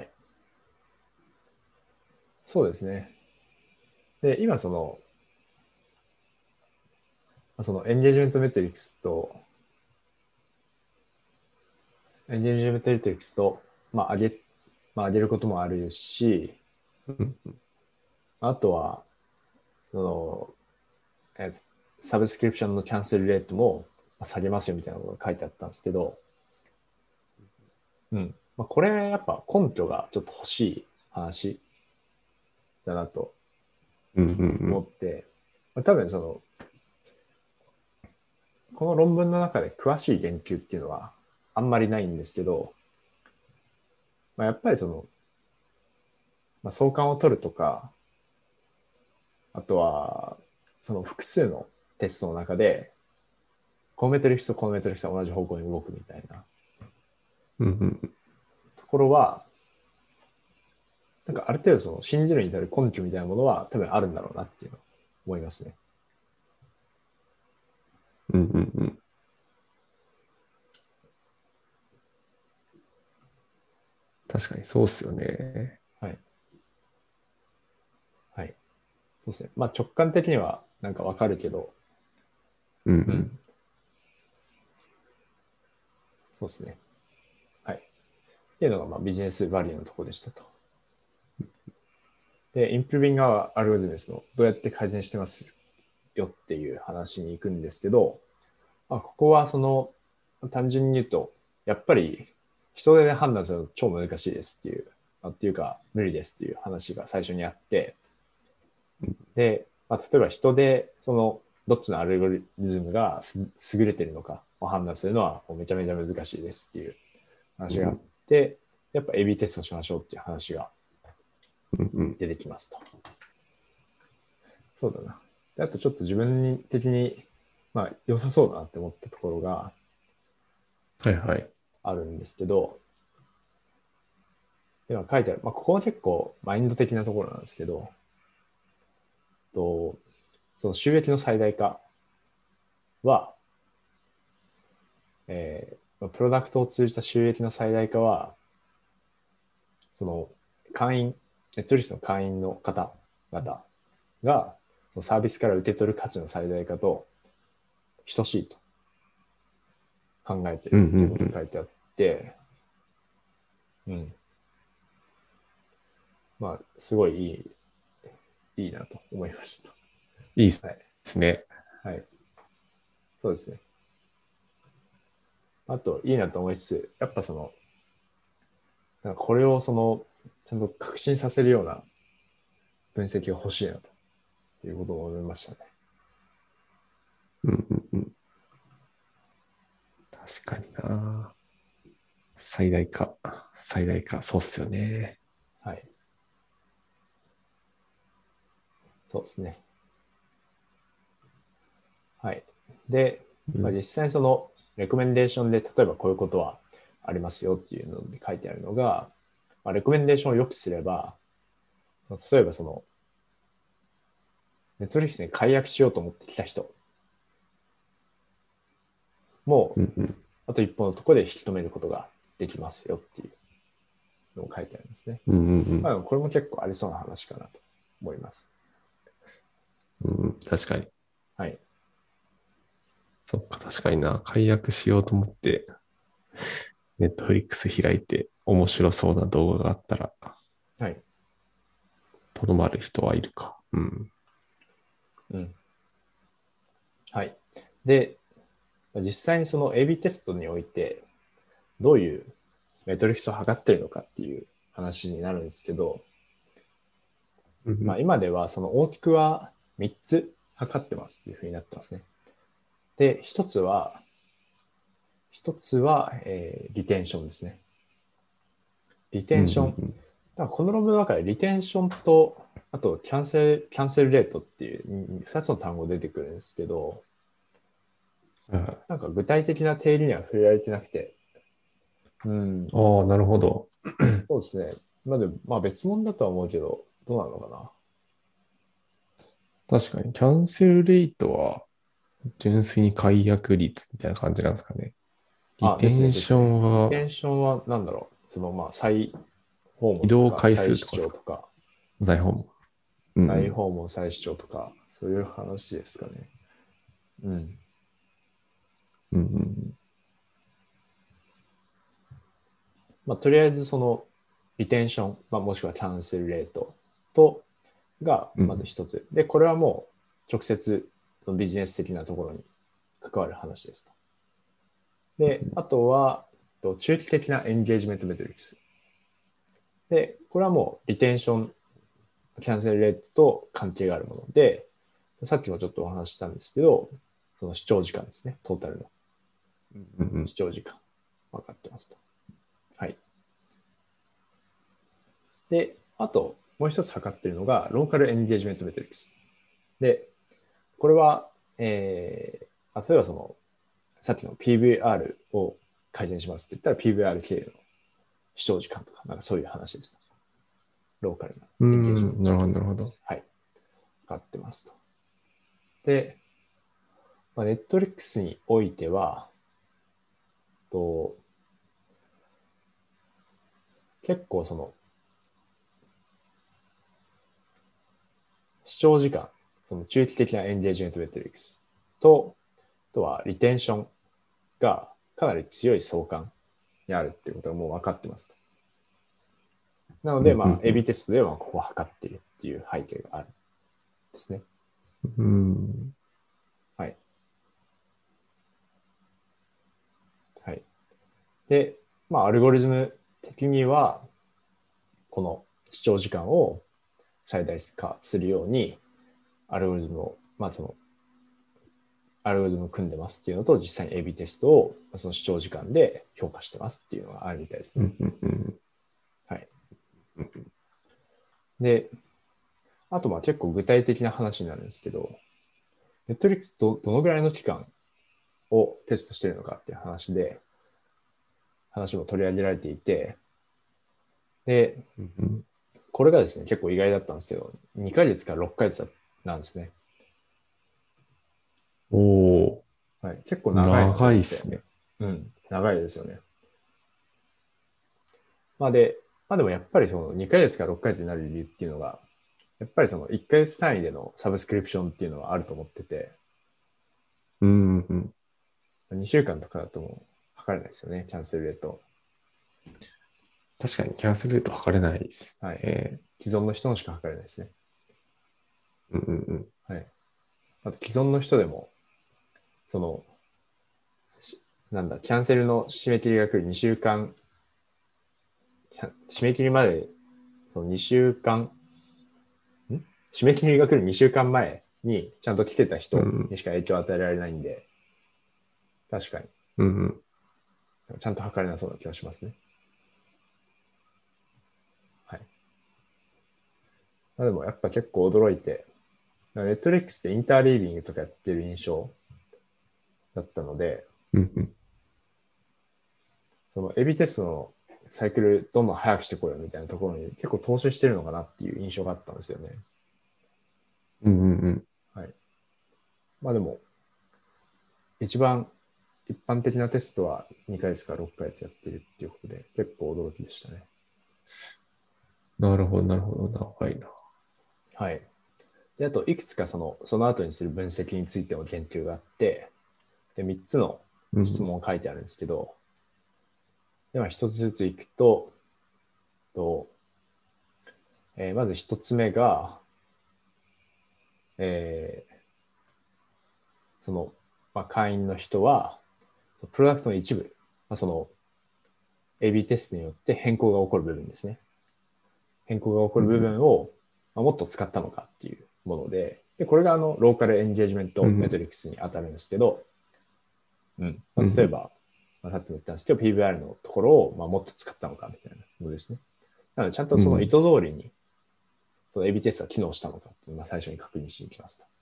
そうですね。で、今その、そのエンゲージメントメトリックスと、エンゲージメントメトリックスと、まあ、上げ、まあ、上げることもあるし、 に。うん。 あとは、その、えーサブスクリプションのキャンセルレートも下げますよみたいなことが書いてあったんですけど、うん。まあ、これやっぱ根拠がちょっと欲しい話だなとうんうんうん。 思って、まあ、多分その、この論文の中で詳しい言及っていうのはあんまりないんですけど、まあ、やっぱりその、まあ、相関を取るとか、あとは、その複数のテストの中で、コンメトリクスとコンメトリクスが同じ方向に動くみたいなうんうんうん。 ところは、なんかある程度その信じるに至る根拠みたいなものは多分あるんだろうなっていうのを思いますね。 うんうんうん。確かにそうっすよね。 はい。はい。そうですね。まあ直感的にはなんかわかるけど、 うんううん。 ん。 そうですね。はい。っていうのがまあビジネスバリューのところでしたと。で、インプルビングアルゴリズムですのどうやって改善してますよっていう話に行くんですけど、まあ、ここはその単純に言うと、やっぱり人で判断するの超難しいですっていう、あっていうか無理ですっていう話が最初にあって、で、まあ、例えば人でそのどっちのアルゴリズムが優れてるのかを判断するのはもうめちゃめちゃ難しいですっていう話があっうんて、やっぱ エービー テストしましょうっていう話がうんうん。 出てきますと。そうだな。であとちょっと自分的に、まあ、良さそうだなって思ったところがはいはい。 あるんですけど、では書いてある。まあ、ここは結構マインド的なところなんですけど、とその収益の最大化は、えー、プロダクトを通じた収益の最大化は、その会員、ネットリストの会員の方々がサービスから受け取る価値の最大化と等しいと考えていうんるうんうん。 ということが書いてあって、うん。まあ、すごいいい、いいなと思いましいいっすた。はい。 ね。 はい。そうですね。あと、いいなと思いつつ、やっぱその、なんかこれをその、ちゃんと確信させるような分析が欲しいなということを思いましたね。 うんうんうん。確かにな。最大化。最大化。そうっすよね。 はい。そうですね。はい。で、まあ、 うん。 実際そのレコメンデーションで、例えばこういうことはありますよっていうので書いてあるのが、まあ、レコメンデーションを良くすれば、例えばその、ネットフリックスに解約しようと思ってきた人も、 うんうん。 あと一歩のところで引き止めることができますよっていうのを書いてありますね。 うんうんうん。 まあ、これも結構ありそうな話かなと思います。 うん、確かに。 はい。 そっか、確かにな。解約しようと思って、ネットフリックス開いて面白そうな動画があったら、 はい。 とどまる人はいるか。うん。 うん。はい。で、実際にその エービー テストにおいて、どういうメトリックスを測ってるのかっていう話になるんですけど、まあ、 うん今ではその大きくはみっつ測ってますっていうふうになってますね。で、一つは、一つは、えーリテンションですね。リテうんうンション。だかんらこの論文の中でリテンションと、あとキャンセル、キャンセルレートっていう二つの単語出てくるんですけど、 うん。はい。 なんか具体的な定理には触れられてなくて、うん、 ああ、なるほど。 そうですね。まあでも、まあ別物だとは思うけど、どうなのかな。 確かに、キャンセルレートは純粋に解約率みたいな感じなんですかね。リあ、ですね、 テンショですね。 ンはリテンションは何だろう。その、まあ、再訪移問とか、 動回再視数とかですか？ 聴とか、 在訪問。うんうん。 再訪問、再視聴とか、そういう話ですかね。うん。 うんうんまあ、とりあえずその、リテンション、まあ、もしくはキャンセルレートと、が、 うん。うんまず一つ。で、これはもう、直接、ビジネス的なところに関わる話ですと。で、あとは、中期的なエンゲージメントメトリックス。で、これはもう、リテンション、キャンセルレートと関係があるもので、さっきもちょっとお話ししたんですけど、その視聴時間ですね。トータルのうんうん。 視聴時間。分かってますと。はい。で、あと、もう一つ測っているのが、ローカルエンゲージメントメトリックス。で、これは、えー、例えばその、さっきの ピーブイアール を改善しますって言ったら ピーブイアール 経由の視聴時間とか、なんかそういう話です。ローカルなうエンゲージメンん、なるほど、 トメトリックスなるほど。 はい。分かってますと。で、まあ、Netflix においては、と結構その視聴時間、その中期的なエンゲージメントメトリックスと、あとはリテンションがかなり強い相関にあるっていうことがもう分かってますと。なので、 うんうまあ、エービーんテストではここを測っているっていう背景があるんですね。 うん。うん。 はい。はい。で、まあ、アルゴリズム的には、この視聴時間を最大化するように、アルゴリズムを、まあ、その、アルゴリズムを組んでますっていうのと、実際に エービー テストをその視聴時間で評価してますっていうのがあるみたいですね。 うんうんうんはい。 うん。 で、あとまあ結構具体的な話になるんですけど、Netflix どどのぐらいの期間をテストしているのかっていう話で、話も取り上げられていて、で、 うんうん。 これがですね、結構意外だったんですけど、にかげつからろっかげつなんですね。 おお、 はい。結構長いなと長思って。 いっすね。 うん。長いですよね。まあで、まあでもやっぱりそのにかげつからろっかげつになる理由っていうのが、やっぱりそのいっかげつ単位でのサブスクリプションっていうのはあると思ってて、 うんうん。 にしゅうかんとかだともう測れないですよね、キャンセルレート。 確かにキャンセルレート測れないですはい。 ね。 既存の人のしか測れないですね。 うんうんうん。 はい。あと既存の人でも、その、なんだ、キャンセルの締め切りが来るにしゅうかん、締め切りまで、そのにしゅうかん、ん締め切りが来るにしゅうかんまえにちゃんと来てた人うんにしか影響を与えられないんで、確かに、 うんうん。 ちゃんと測れなそうな気がしますね。はい。まあ、でもやっぱ結構驚いて、ネットフリックスってインターリービングとかやってる印象だったので、 うんうん。 そのエービーテストのサイクルどんどん早くしてこいよみたいなところに結構投資してるのかなっていう印象があったんですよね。 うんうんうん。 はい。まあでも、一番一般的なテストはにかげつからろっかげつやってるっていうことで、結構驚きでしたね。 なるほど、なるほど。長いな。 はい。で、あと、いくつかその、その後にする分析についても研究があって、で、みっつの質問が書いてあるんですけど、では一つずついくと、とえーまず一つ目が、えーその、まあ、会員の人は、プロダクトの一部、まあ、その エービー テストによって変更が起こる部分ですね。変更が起こる部分を、まあ、もっと使ったのかっていうもので、で、これがあの、ローカルエンゲージメントメトリックスに当たるんですけど、うんまあ、例えば、まあ、さっきも言ったんですけど、ピーブイアール のところを、まあ、もっと使ったのかみたいなものですね。なので、ちゃんとその意図通りに、その エービー テストが機能したのかっていうのを、まあ、最初に確認しに行きますと。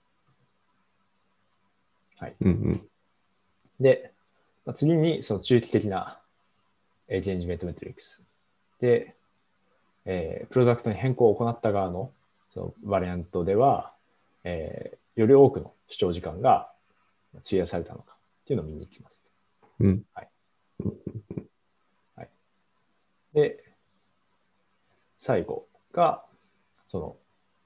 はい。 うんうん。 で、まあ、次にその中期的なエンゲージメントメトリックス。で、えー、プロダクトに変更を行った側のそのバリアントでは、えー、より多くの視聴時間が費やされたのかっていうのを見に行きます。 うん。 はい。はい。で、最後が、その、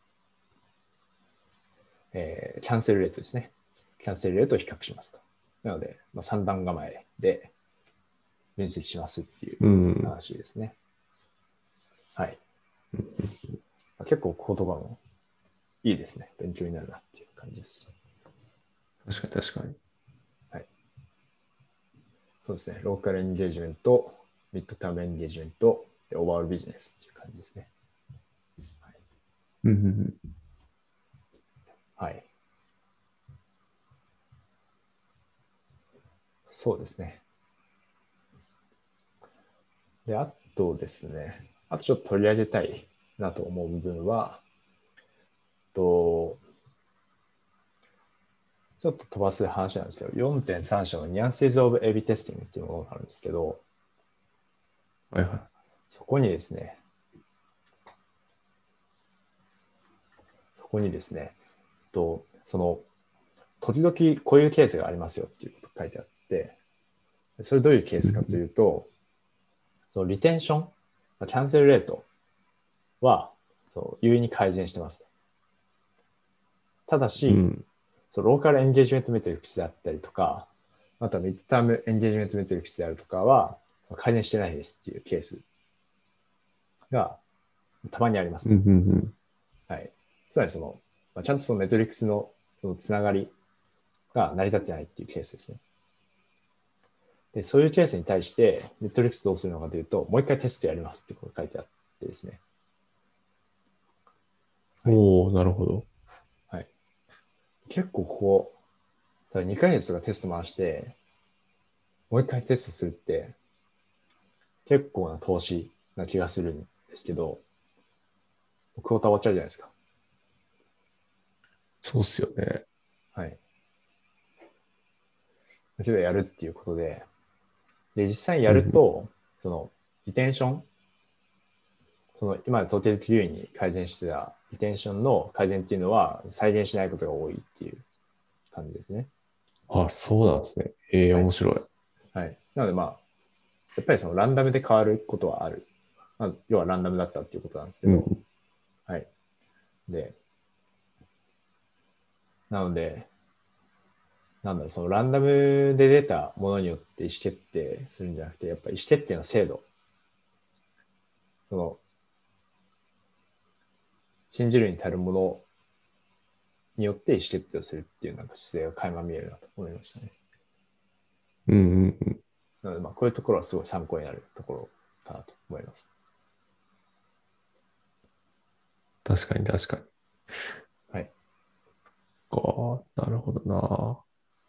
えー、キャンセルレートですね。キャンセルレートを比較しますと。なので、まあ、さん段構えで分析しますっていう話ですね。はい。結構言葉もいいですね。勉強になるなっていう感じです。 確かに確かに。 はい。そうですね。ローカルエンゲージメント、ミッドタームエンゲージメント、でオーバーオールビジネスっていう感じですね。はい。 うんうんうん。 はい、そうですね。で、あとですね、あとちょっと取り上げたいなと思う部分は、とちょっと飛ばす話なんですけど、よんてんさん章の Nuances of A/B Testing っていうものがあるんですけど、 はいはそこにですね、そこにですね、とその、時々こういうケースがありますよっていうことが書いてあって、それどういうケーい。 スかというと、そのリテンション、キャンセルレートはそう優位に改善してます。ただし、 うん。 そのローカルエンゲージメントメトリックスであったりとか、またミッドタームエンゲージメントメトリックスであるとかは改善してないですっていうケースがたまにありますと。 うんうんうん。 はい。つまりその、まあ、ちゃんとそのメトリックスのそのつながりが成り立ってないっていうケースですね。で、そういうケースに対して、メトリックスどうするのかというと、もう一回テストやりますってことが書いてあってですね。はい。 おー、なるほど。 はい。結構ここ、にかげつとかテスト回して、もう一回テストするって、結構な投資な気がするんですけど、クォーター終わっちゃうじゃないですか。 そうっすよね。 はい。だけどやるっていうことで、で、実際にやうんうん。 ると、その、リテンション、その、今までトータルキューに改善してたリテンションの改善っていうのは再現しないことが多いっていう感じですね。 あ、そうなんですね。ええ、 はい。 面白い。 はい。なのでまあ、やっぱりそのランダムで変わることはある。まあ、要はランダムだったっていうことなんですけど、 うん。 はい。で、なので、なんだろう、そのランダムで出たものによって意思決定するんじゃなくて、やっぱり意思決定の精度、その、信じるに足るものによって意思決定をするっていうなんか姿勢が垣間見えるなと思いましたね。 うんうんうん。 なので、まあ、こういうところはすごい参考になるところかなと思います。 確かに確かに。 はい。 か、なるほどな。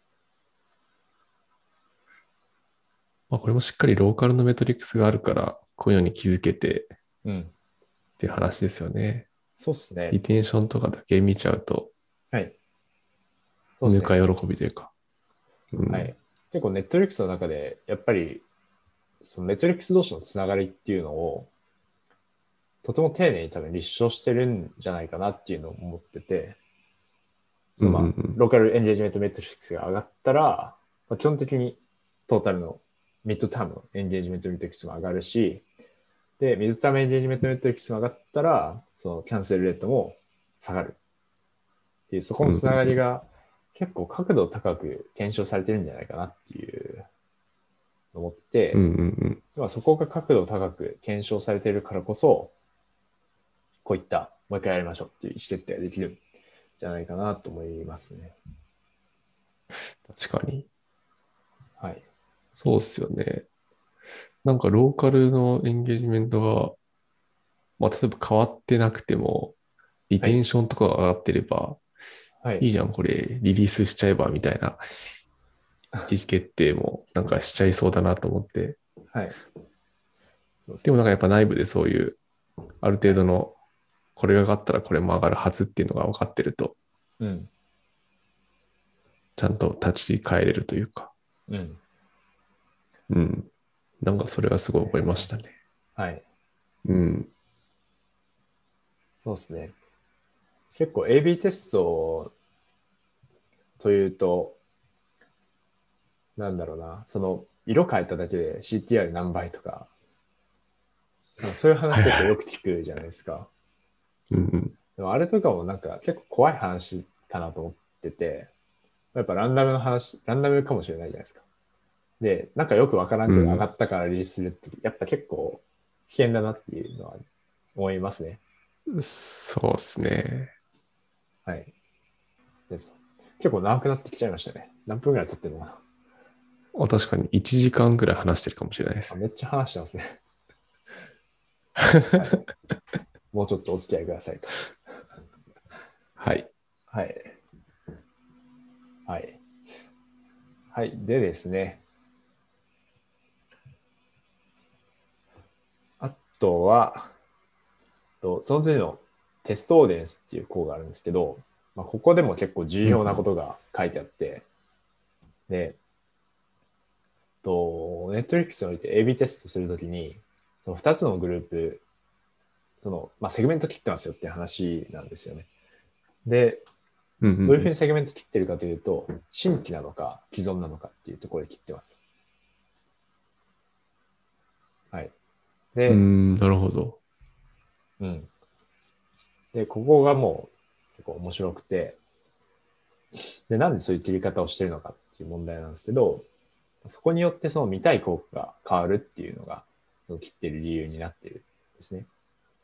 まあ、これもしっかりローカルのメトリックスがあるから、こういうのに気づけてうん。 っていう話ですよね。 そうっすね。 リテンションとかだけ見ちゃうと、 はい。そうっすね。 ぬか喜びというか。うん。 はい。結構ネットリックスの中で、やっぱり、そのネットリックス同士のつながりっていうのを、とても丁寧に多分立証してるんじゃないかなっていうのを思ってて、そうんうんうのまあ、 ん。 ローカルエンゲージメントメトリックスが上がったら、まあ、基本的にトータルのミッドタームのエンゲージメントメトリックスも上がるし、で、ミッドタームエンゲージメントメトリックスも上がったら、そのキャンセルレートも下がるっていう、そこのつながりが結構角度高く検証されてるんじゃないかなっていうのを思ってて、 うんうんうん。 まあ、そこが角度高く検証されているからこそ、こういったもう一回やりましょうっていう意思決定ができるんじゃないかなと思いますね。 確かに。 はい。 そうっすよね。なんかローカルのエンゲージメントが、まあ、例えば変わってなくても、リはい。 テンションとかが上がってれば、 はい。 いいじゃん、これ、リリースしちゃえば、みたいな意思決定もなんかしちゃいそうだなと思って。 はい。そうですね。 でもなんかやっぱ内部でそういう、あるはい。 程度の、これが上がったらこれも上がるはずっていうのが分かってると、 うん。 ちゃんと立ち返れるというか、 うん。 うん。なんかそれはそうですすごい覚えましね。 たね。 はい。 うん。 そうですね。結構 エービー テストというと、なんだろうな、その、色変えただけで シーティーアール 何倍とか、なんかそういう話結構よはいはい。 く聞くじゃないですか。 うん。 でもあれとかもなんか結構怖い話かなと思ってて、やっぱランダムの話、ランダムかもしれないじゃないですか。で、なんかよくわからんけど上がうん。 ったからリリースするって、やっぱ結構危険だなっていうのは思いますね。 そうですね。 はい。です。結構長くなってきちゃいましたね。何分ぐらい経ってるのかな。 あ、確かにいちじかんぐらい話してるかもしれないであ、 すね。 めっちゃ話してますね。はい。もうちょっとお付き合いくださいと。 はい。 はい。はい。はい。でですね。あとは、とその次のテストオーディエンスっていう項があるんですけど、まあ、ここでも結構重要なこうんとが書いてあって、で、と、ネットリックスにおいて エービー テストするときに、そのふたつのグループ、その、まあ、セグメント切ってますよっていう話なんですよね。で、 うん。うんうんうん。 どういうふうにセグメント切ってるかというと、新規なのか既存なのかっていうところで切ってます。はい。で、 うーん、なるほど。 うん。で、ここがもう結構面白くて、で、なんでそういう切り方をしてるのかっていう問題なんですけど、そこによってその見たい効果が変わるっていうのが、その切ってる理由になってるんですね。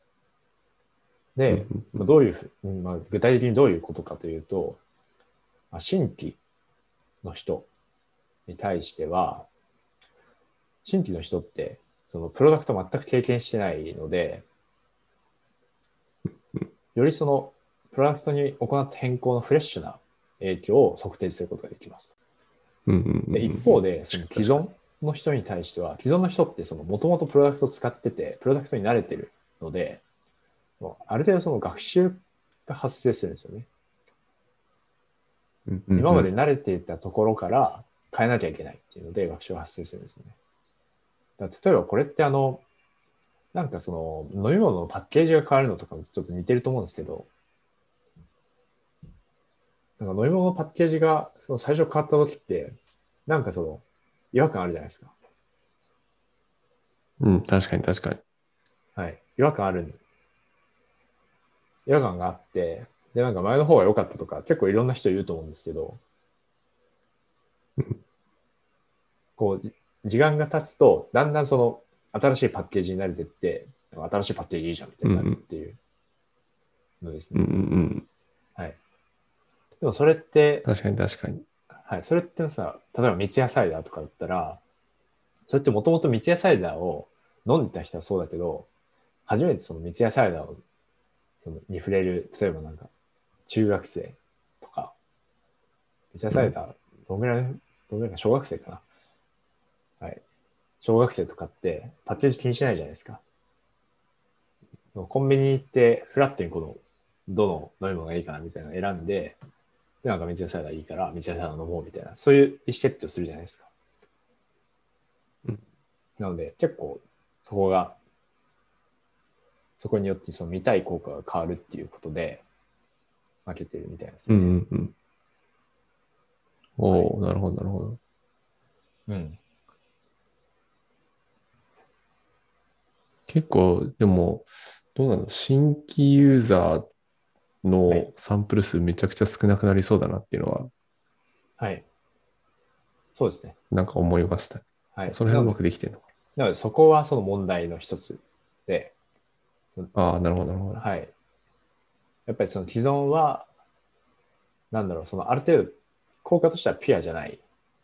うんで、 うんうん。 まあどういうふう、まあ、具体的にどういうことかというと、まあ、新規の人に対しては、新規の人って、そのプロダクト全く経験してないので、よりそのプロダクトに行った変更のフレッシュな影響を測定することができます。 うんうんうんうんで一うん。 方で、その確かに確か既存の人に対しては、既存の人ってそのもともとプロダクトを使ってて、プロダクトに慣れてるので、もうある程度その学習が発生するんですよね。 に。うんうんうん。 今まで慣れていたところから変えなきゃいけないっていうので学習が発生するんですよね。だから例えばこれってあの、なんかその飲み物のパッケージが変わるのとかもちょっと似てると思うんですけど、なんか飲み物のパッケージがその最初変わった時って、なんかその違和感あるじゃないですか。 うん、確かに確かに。 はい。違和感ある。違和感があって、で、なんか前の方が良かったとか、結構いろんな人言うと思うんですけど、 うんこう、じ時間が経つと、だんだんその新しいパッケージに慣れてって、新しいパッケージいいじゃんみたいになるっうんていうのですうん。うね。 んうんうん。 はい。でもそれって、 確かに確かに。 はい。それってさ、例えば三ツ矢サイダーとかだったら、それってもともと三ツ矢サイダーを飲んでた人はそうだけど、初めてその三ツ矢サイダーをそのに触れる、例えばなんか、 中学生とか、満たされた、どんぐらい、どんぐらいか、小学生かな。はい。小学生とかってパッケージ気にしないじゃないですか。コンビニ行ってフラットにこの、どの飲み物がいいかなみたいなの選んで、で、なんか水野サラダいいから、水野サラダ飲もうみたいな、そういう意思決定をするじゃないですか。 うん。 なので、結構、そこが、そこによってその見たい効果が変わるっていうことで、負けてるみたいですね。 うんうんうん。おお、 はい、 なるほど、なるほど。 うん。 結構、でも、どうなの新規ユーザーはい。 のサンプル数めちゃくちゃ少なくなりそうだなっていうのは、 はい。そうですね。 なんか思いました。 はい。 その辺うまなので、 くできてるのかなのでそこはその問題の一つで、 な。ああ、なるほど、なるほど。 はい。やっぱりその既存は、なんだろう、そのある程度、効果としてはピュアじゃない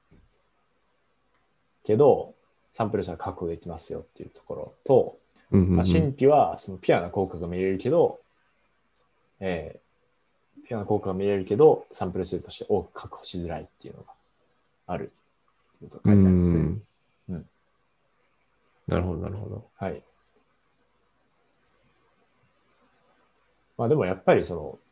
けど、サンプル差確保できますよっていうところと、 うんうまあ、新んうん。 規はそのピュアな効果が見れるけど、えー、ピュアな効果が見れるけど、サンプル数として多く確保しづらいっていうのがあるということうが書いてありますね。 ん。 うん。 なるほど、なるほど。 はい。まあでもやっぱりその、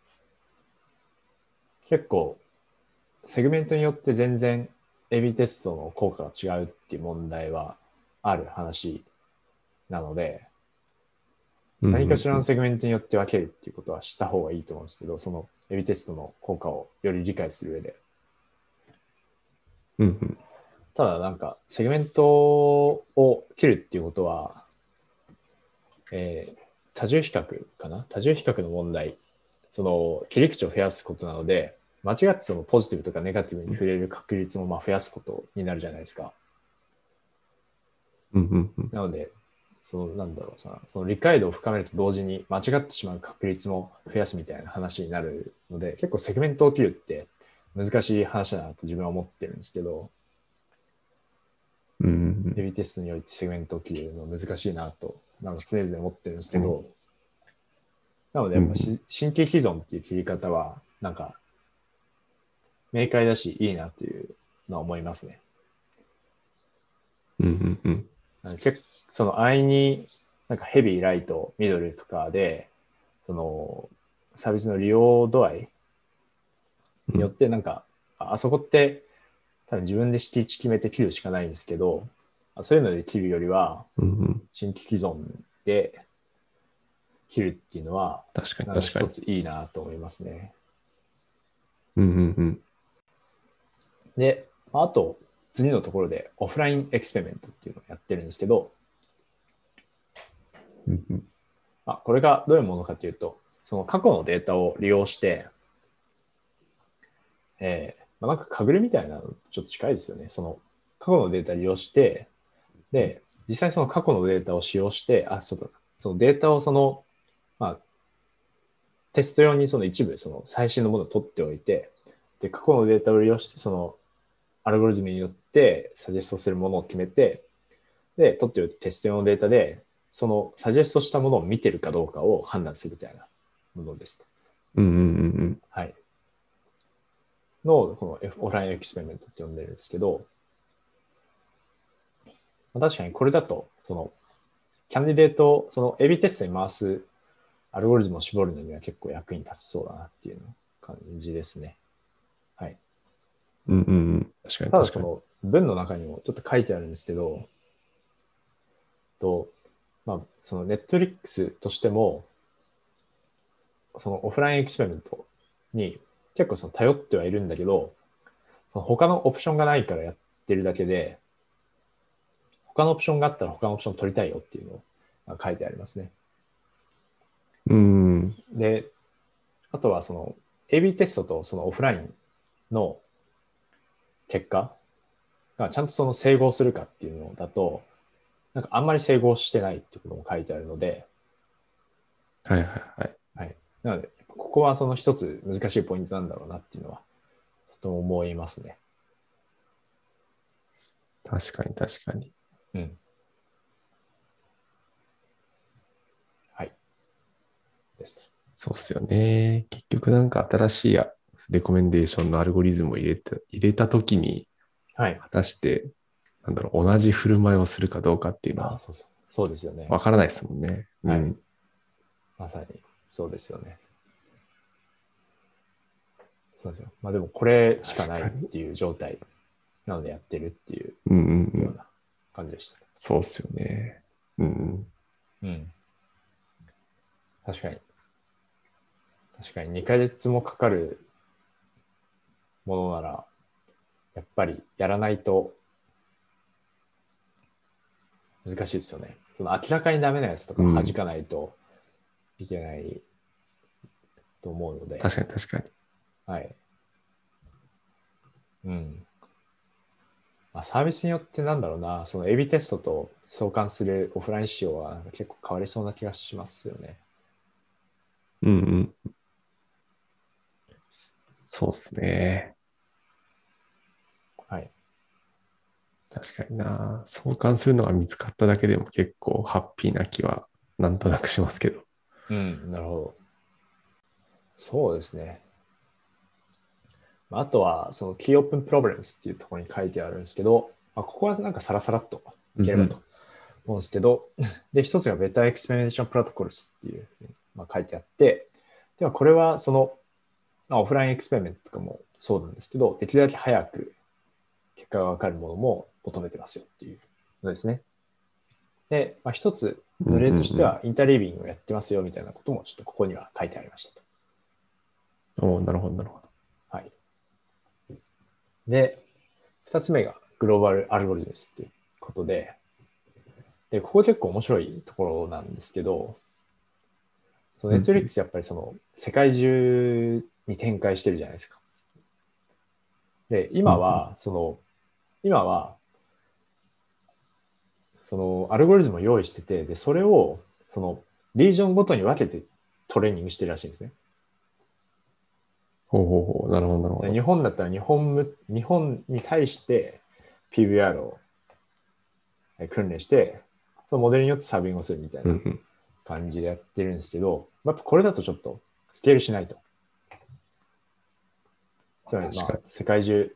結構、セグメントによって全然 エービー テストの効果が違うっていう問題はある話なので、 うん何かしらうんうん。 のセグメントによって分けるっていうことはした方がいいと思うんですけど、その エービー テストの効果をより理解する上で。 うんうん。 ただなんか、セグメントを切るっていうことは、えー、多重比較かな多重比較の問題。その、切り口を増やすことなので、間違ってそのポジティブとかネガティブに触れる確率もまあ増やすことになるじゃないですか。 うんうんうん。 なので、そのなんだろうさ、その理解度を深めると同時に間違ってしまう確率も増やすみたいな話になるので、結構セグメントを切るって難しい話だなと自分は思ってるんですけど、 うんうんエービー テストにおいてセグメントを切るのは難しいなと、なんか常々思ってるんですけうん。 ど、なのでやっぱうんうん。 新規既存っていう切り方は、なんか明快だしいいなっていうのは思いますね。 うんうんうん。 結構その安易になんかヘビー、ライト、ミドルとかで、そのサービスの利用度合いによってなんか、あそこって多分自分で敷地決めて切るしかないんですけど、そういうので切るよりは、 うんうん。 新規既存で切るっていうのは、 確かに、 なんか確かに。 一ついいなと思いますね。 うんうんうん。 で、あと、次のところでオフラインエクスペリメントっていうのをやってるんですけど、 うんうん。 まあ、これがどういうものかというと、その過去のデータを利用して、えーまあ、なんかかぐるみたいなのちょっと近いですよね。その過去のデータを利用して、で、実際その過去のデータを使用して、あ、そうだ、そのデータをその、まあ、テスト用にその一部、その最新のものを取っておいて、で、過去のデータを利用して、そのアルゴリズムによってサジェストするものを決めて、で、取っておいてテスト用のデータで、そのサジェストしたものを見てるかどうかを判断するみたいなものです。 うんうんうんうん。 はい。の、このオフラインエクスペリメントって呼んでるんですけど、まあ、確かにこれだと、その、キャンディデート、その エービー テストに回すアルゴリズムを絞るのには結構役に立ちそうだなっていう感じですね。はい。 うんうんうん。確かに、確かに。 ただその文の中にもちょっと書いてあるんですけど、と、まあ、その Netflix としても、そのオフラインエクスペリメントに結構その頼ってはいるんだけど、その他のオプションがないからやってるだけで、他のオプションがあったら他のオプション取りたいよっていうのを書いてありますね。 うん。 で、あとはその エービー テストとそのオフラインの結果がちゃんとその整合するかっていうのだと、なんかあんまり整合してないっていうことも書いてあるので、 はいはいはい。 はい。なので、ここはその一つ難しいポイントなんだろうなっていうのは、とても思いますね。 確かに、確かに。 うん。はい。ですね。 そうっすよね。結局なんか新しいやレコメンデーションのアルゴリズムを入れた、入れたときに、 はい。 果たして、なんだろう、同じ振る舞いをするかどうかっていうのああ、 はそうそう。そうですよね。 わからないですもんね。うはい。 ん。 まさに、そうですよね。そうですよ。まあでも、これしかないっ確かに。 ていう状態なのでやってるっていううんうんうん。 ような感じでした。 そうっすよね。うんうん。 うん。確かに。確かににかげつもかかるものなら、やっぱりやらないと難しいですよね。その明らかにダメなやつとかうん。 弾かないといけないと思うので、 確かに確かに。 はい。うん。まあ、サービスによってなんだろうな、その エービー テストと相関するオフライン仕様はなんか結構変わりそうな気がしますよね。 うんうん。そうっすね。 はい。 確かにな。相関するのが見つかっただけでも結構ハッピーな気はなんとなくしますけど。 うん、なるほど。そうですね。まああとは、その Key Open Problems っていうところに書いてあるんですけど、まあ、ここはなんかサラサラっといければとうんうん。 思うんですけど、で、一つが Better Explanation Protocols っていうふうにまあ書いてあって、ではこれはその、まあ、オフラインエクスペリメントとかもそうなんですけど、できるだけ早く結果がわかるものも求めてますよっていうのですね。で、まあ、一つうんうんの例としてうん。 は、インターリービングをやってますよみたいなこともちょっとここには書いてありましたと。 おーなるほどなるほど。 はい。で、二つ目がグローバルアルゴリズムっていうことで、で、ここ結構面白いところなんですけど、そのネットフリックうんうん。 スやっぱりその世界中に展開してるじゃないですか。で、 うんうん。 今は、その、今は、そのアルゴリズムを用意してて、で、それを、その、リージョンごとに分けてトレーニングしてるらしいんですね。 ほうほうほう。なるほどなるほ日ど。 本だったら日本日本に対して ピーブイアール を訓練して、そのモデルによってサービングをするみたいなうんうん。 感じでやってるんですけど、やっぱこれだとちょっとスケールしないと。つまり、まあ、 確かに。 世界中、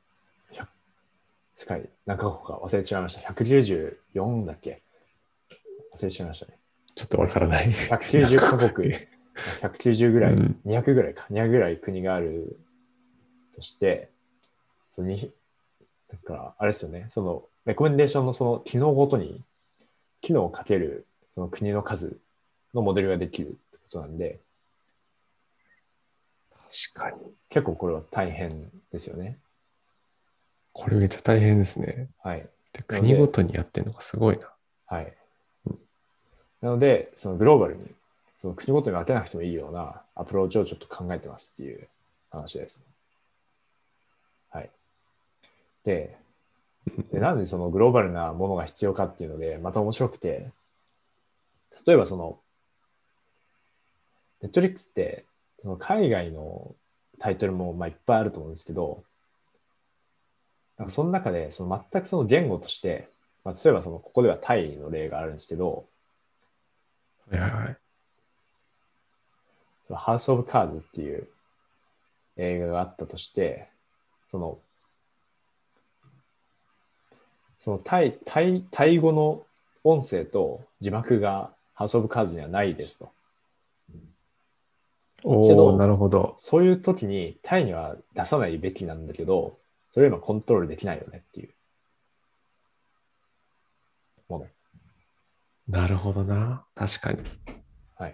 世界何カ国か忘れてしまいました。ひゃくきゅうじゅうよんだっけ忘れてしまいましたね。 ちょっとわからない。 190 何カ国、 国って。 ひゃくきゅうじゅうぐらい、 うん。 にひゃくぐらいか、にひゃくぐらい国があるとして、そのにだから、あれですよね、その、レコメンデーションのその機能ごとに、機能をかけるその国の数のモデルができるってことなんで、 確かに。 結構これは大変ですよね。 これめっちゃ大変ですね。 はい。 で、 なので、 国ごとにやってるのがすごいな。 はい。なので、そのグローバルに、その国ごとに分けなくてもいいようなアプローチをちょっと考えてますっていう話ですね。はい。で、で、なんでそのグローバルなものが必要かっていうので、また面白くて、例えばその、ネットリックスって、その海外のタイトルもまあいっぱいあると思うんですけど、なんかその中で、その全くその言語として、まあ、例えばその、ここではタイの例があるんですけど、 はいはいはい。 ハウス・オブ・カーズっていう映画があったとして、その、そのタイ、タイ、タイ語の音声と字幕がハウス・オブ・カーズにはないですと。けおー、など、 るほど。 そういう時にタイには出さないべきなんだけど、それを今コントロールできないよねっていうもの。 なるほどな。確かに。 はい。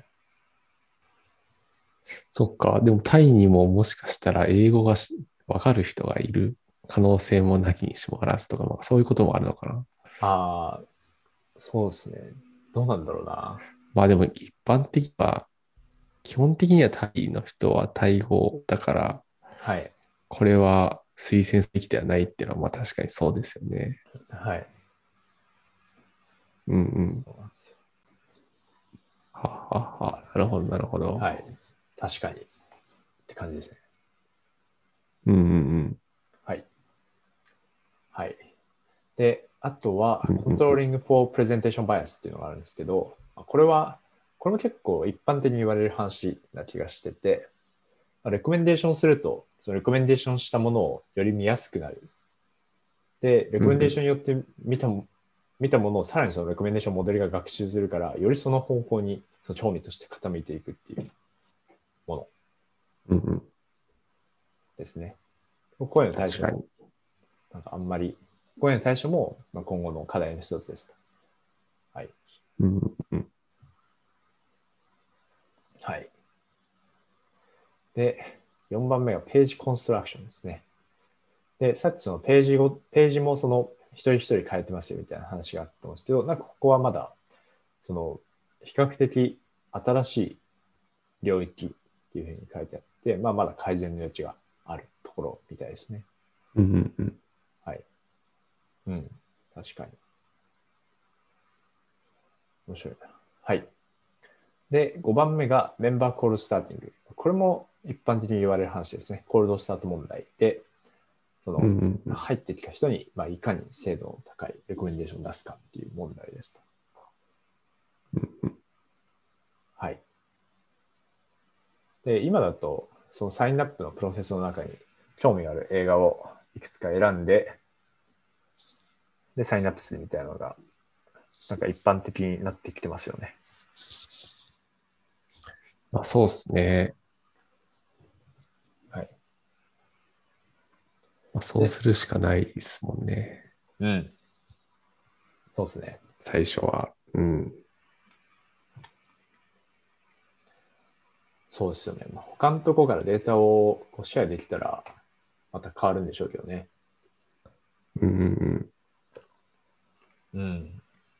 そっか。でもタイにももしかしたら英語がしわかる人がいる可能性もなきにしもあらずとか、まあ、そういうこともあるのかな。 ああ、そうですね。どうなんだろうな。 まあでも一般的には、基本的にはタイの人はタイ語だから、 はい。 これは推薦すべきではないっていうのはまあ確かにそうですよね。 はい。 うんうん。 そうなんですよ。 はあはあはあ。なるほどなるほど。 はい。確かに。って感じですね。 うんうんはい。はい。で、あとは、 うん。うんうんうん。 Controlling for Presentation Bias っていうのがあるんですけど、これはこれも結構一般的に言われる話な気がしてて、レコメンデーションすると、そのレコメンデーションしたものをより見やすくなる。で、レコメンデーションによって見た、見たものをさらにそのレコメンデーションモデルが学習するから、よりその方向にその興味として傾いていくっていうものですね。こういうの対処も、なんかあんまり、こういうの対処も今後の課題の一つですと。はい。 うんうん、 はい。で、よんばんめがページコンストラクションですね。で、さっきそのページご、ページもその一人一人変えてますよみたいな話があったんですけど、なんかここはまだ、その、比較的新しい領域っていうふうに書いてあって、まあまだ改善の余地があるところみたいですね。 うんうんうん、 はい。うん。確かに。面白いな。はい。で、ごばんめがメンバーコールスターティング。これも一般的に言われる話ですね。コールドスタート問題で、その、 うんうんうん、 入ってきた人に、まあ、いかに精度の高いレコメンデーションを出すかっていう問題ですと。 うんうん、 はい。で、今だと、そのサインアップのプロセスの中に興味がある映画をいくつか選んで、で、サインアップするみたいなのが、なんか一般的になってきてますよね。 まあ、そうですね。 はい。 まあ、そうするしかないですもんね。 うん。そうですね。 最初は。うん。 そうですよね。まあ、他のところからデータをこうシェアできたら、また変わるんでしょうけどね。 うんうんうん。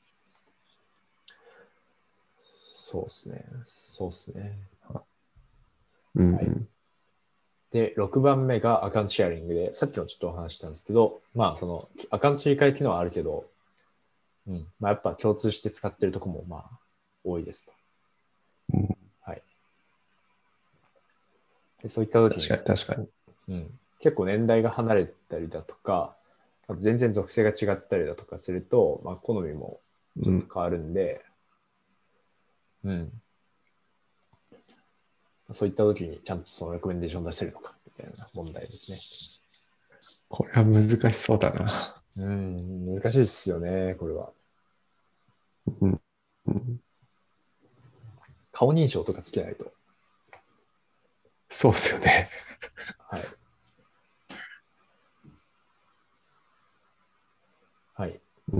そうですね。そうですね。 うん。うはい。 んうん、 で、ろくばんめがアカウントシェアリングで、さっきもちょっとお話したんですけど、まあ、その、アカウント切り替え機能はあるけど、うん。まあ、やっぱ共通して使ってるとこも、まあ、多いですと。 うん、 はい。で、そういった時確かに、 に確かに。 うん。結構年代が離れたりだとか、あと全然属性が違ったりだとかすると、まあ、好みもちょっとうん。 変わるんで、うん。そういった時にちゃんとそのレコメンデーション出せるのか、みたいな問題ですね。 これは難しそうだな。 うん、難しいですよね、これは。 うん。うん、 顔認証とかつけないと。 そうですよね。 はい。はい。 うん。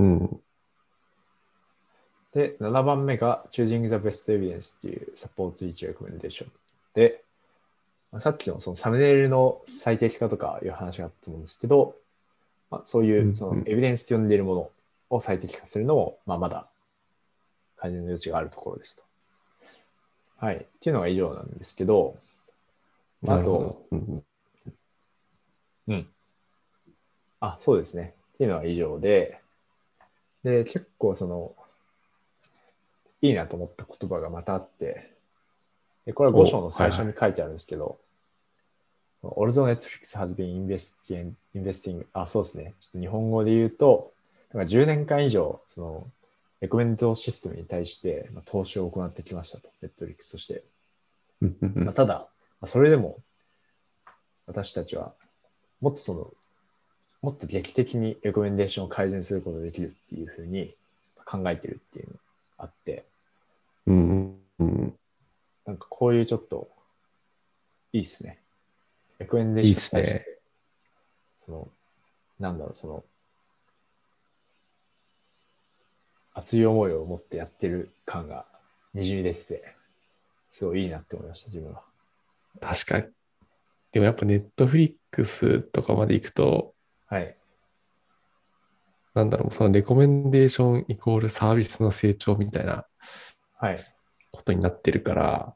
で、ななばんめが Choosing the Best Evidence っていう Support Each Recommendation で、さっきのそのサムネイルの最適化とかいう話があったと思うんですけど、まあ、そういうそのうんうん、 エビデンスと呼んでいるものを最適化するのも、まあ、まだ改善の余地があるところですと。はい。っていうのが以上なんですけど、あと、 なるほど。うん、 うん。あ、そうですね。っていうのは以上で、で、結構その、いいなと思った言葉がまたあって、でこれはご章お、 の最はいはい。 初に書いてあるんですけど、Although Netflix has been investing, investing, あ、そうですね。ちょっと日本語で言うと、なんかじゅうねんかん以上、その、レコメントシステムに対して、まあ、投資を行ってきましたと、Netflix として。 うんうんうまあ、 ん、 ただ、まあ、それでも、私たちは、もっとその、もっと劇的にレコメンデーションを改善することができるっていうふうに考えてるっていうのがあって、 うんうん、 なんかこういうちょっと、いいっすね。レコメンデーいいっションにすね。 対して、その、なんだろう、その、熱い思いを持ってやってる感がにじみ出てて、すごいいいなって思いました、自分は。 確かに。でもやっぱネットフリックスとかまで行くと、 はい。 なんだろう、そのレコメンデーションイコールサービスの成長みたいなはい。 ことになってるから、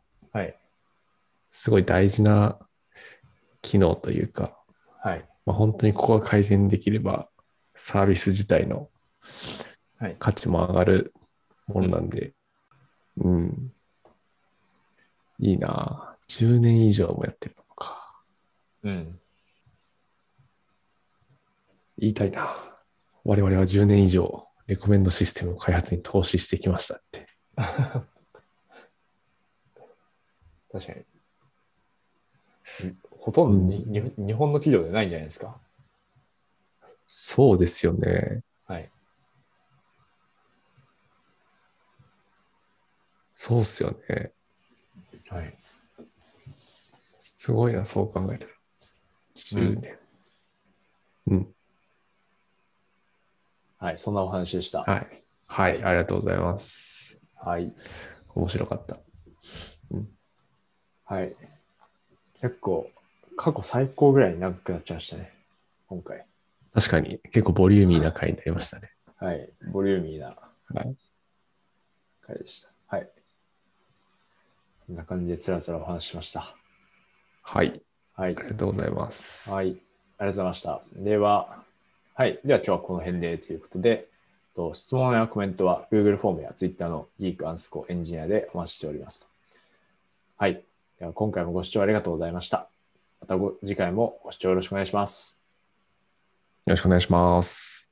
はい。 すごい大事な機能というか、 はい。 まあ、本当にここが改善できれば、サービス自体のはい。 価値も上がるもうん。 のなんで、うん、いいな。じゅうねん以上もやってるのか。 うん。 言いたいな。我々はじゅうねん以上、レコメンドシステムの開発に投資してきましたって。 確かに。ほとんどに、 うんに日本の企業でないんじゃないですか。 そうですよね。 はい。 そうっすよね。 はい。 すごいな、そう考えると。 うん。 じゅうねん。うん。 はい。そんなお話でした。 はい。はい。 はい。 ありがとうございます。 はい。 面白かった。うん。 はい。結構、過去最高ぐらいに長くなっちゃいましたね。今回。 確かに結構ボリューミーな回になりましたね。 はい。ボリューミーなはい。 回でした。はい。こんな感じでつらつらお話ししました。 はい。 はい。 ありがとうございます。 はい。ありがとうございました。では、はい。では今日はこの辺でということで、と質問やコメントは Google フォームや Twitter の Geek アンスコエンジニアでお待ちしておりますと。はい。では今回もご視聴ありがとうございました。またご次回もご視聴よろしくお願いします。 よろしくお願いします。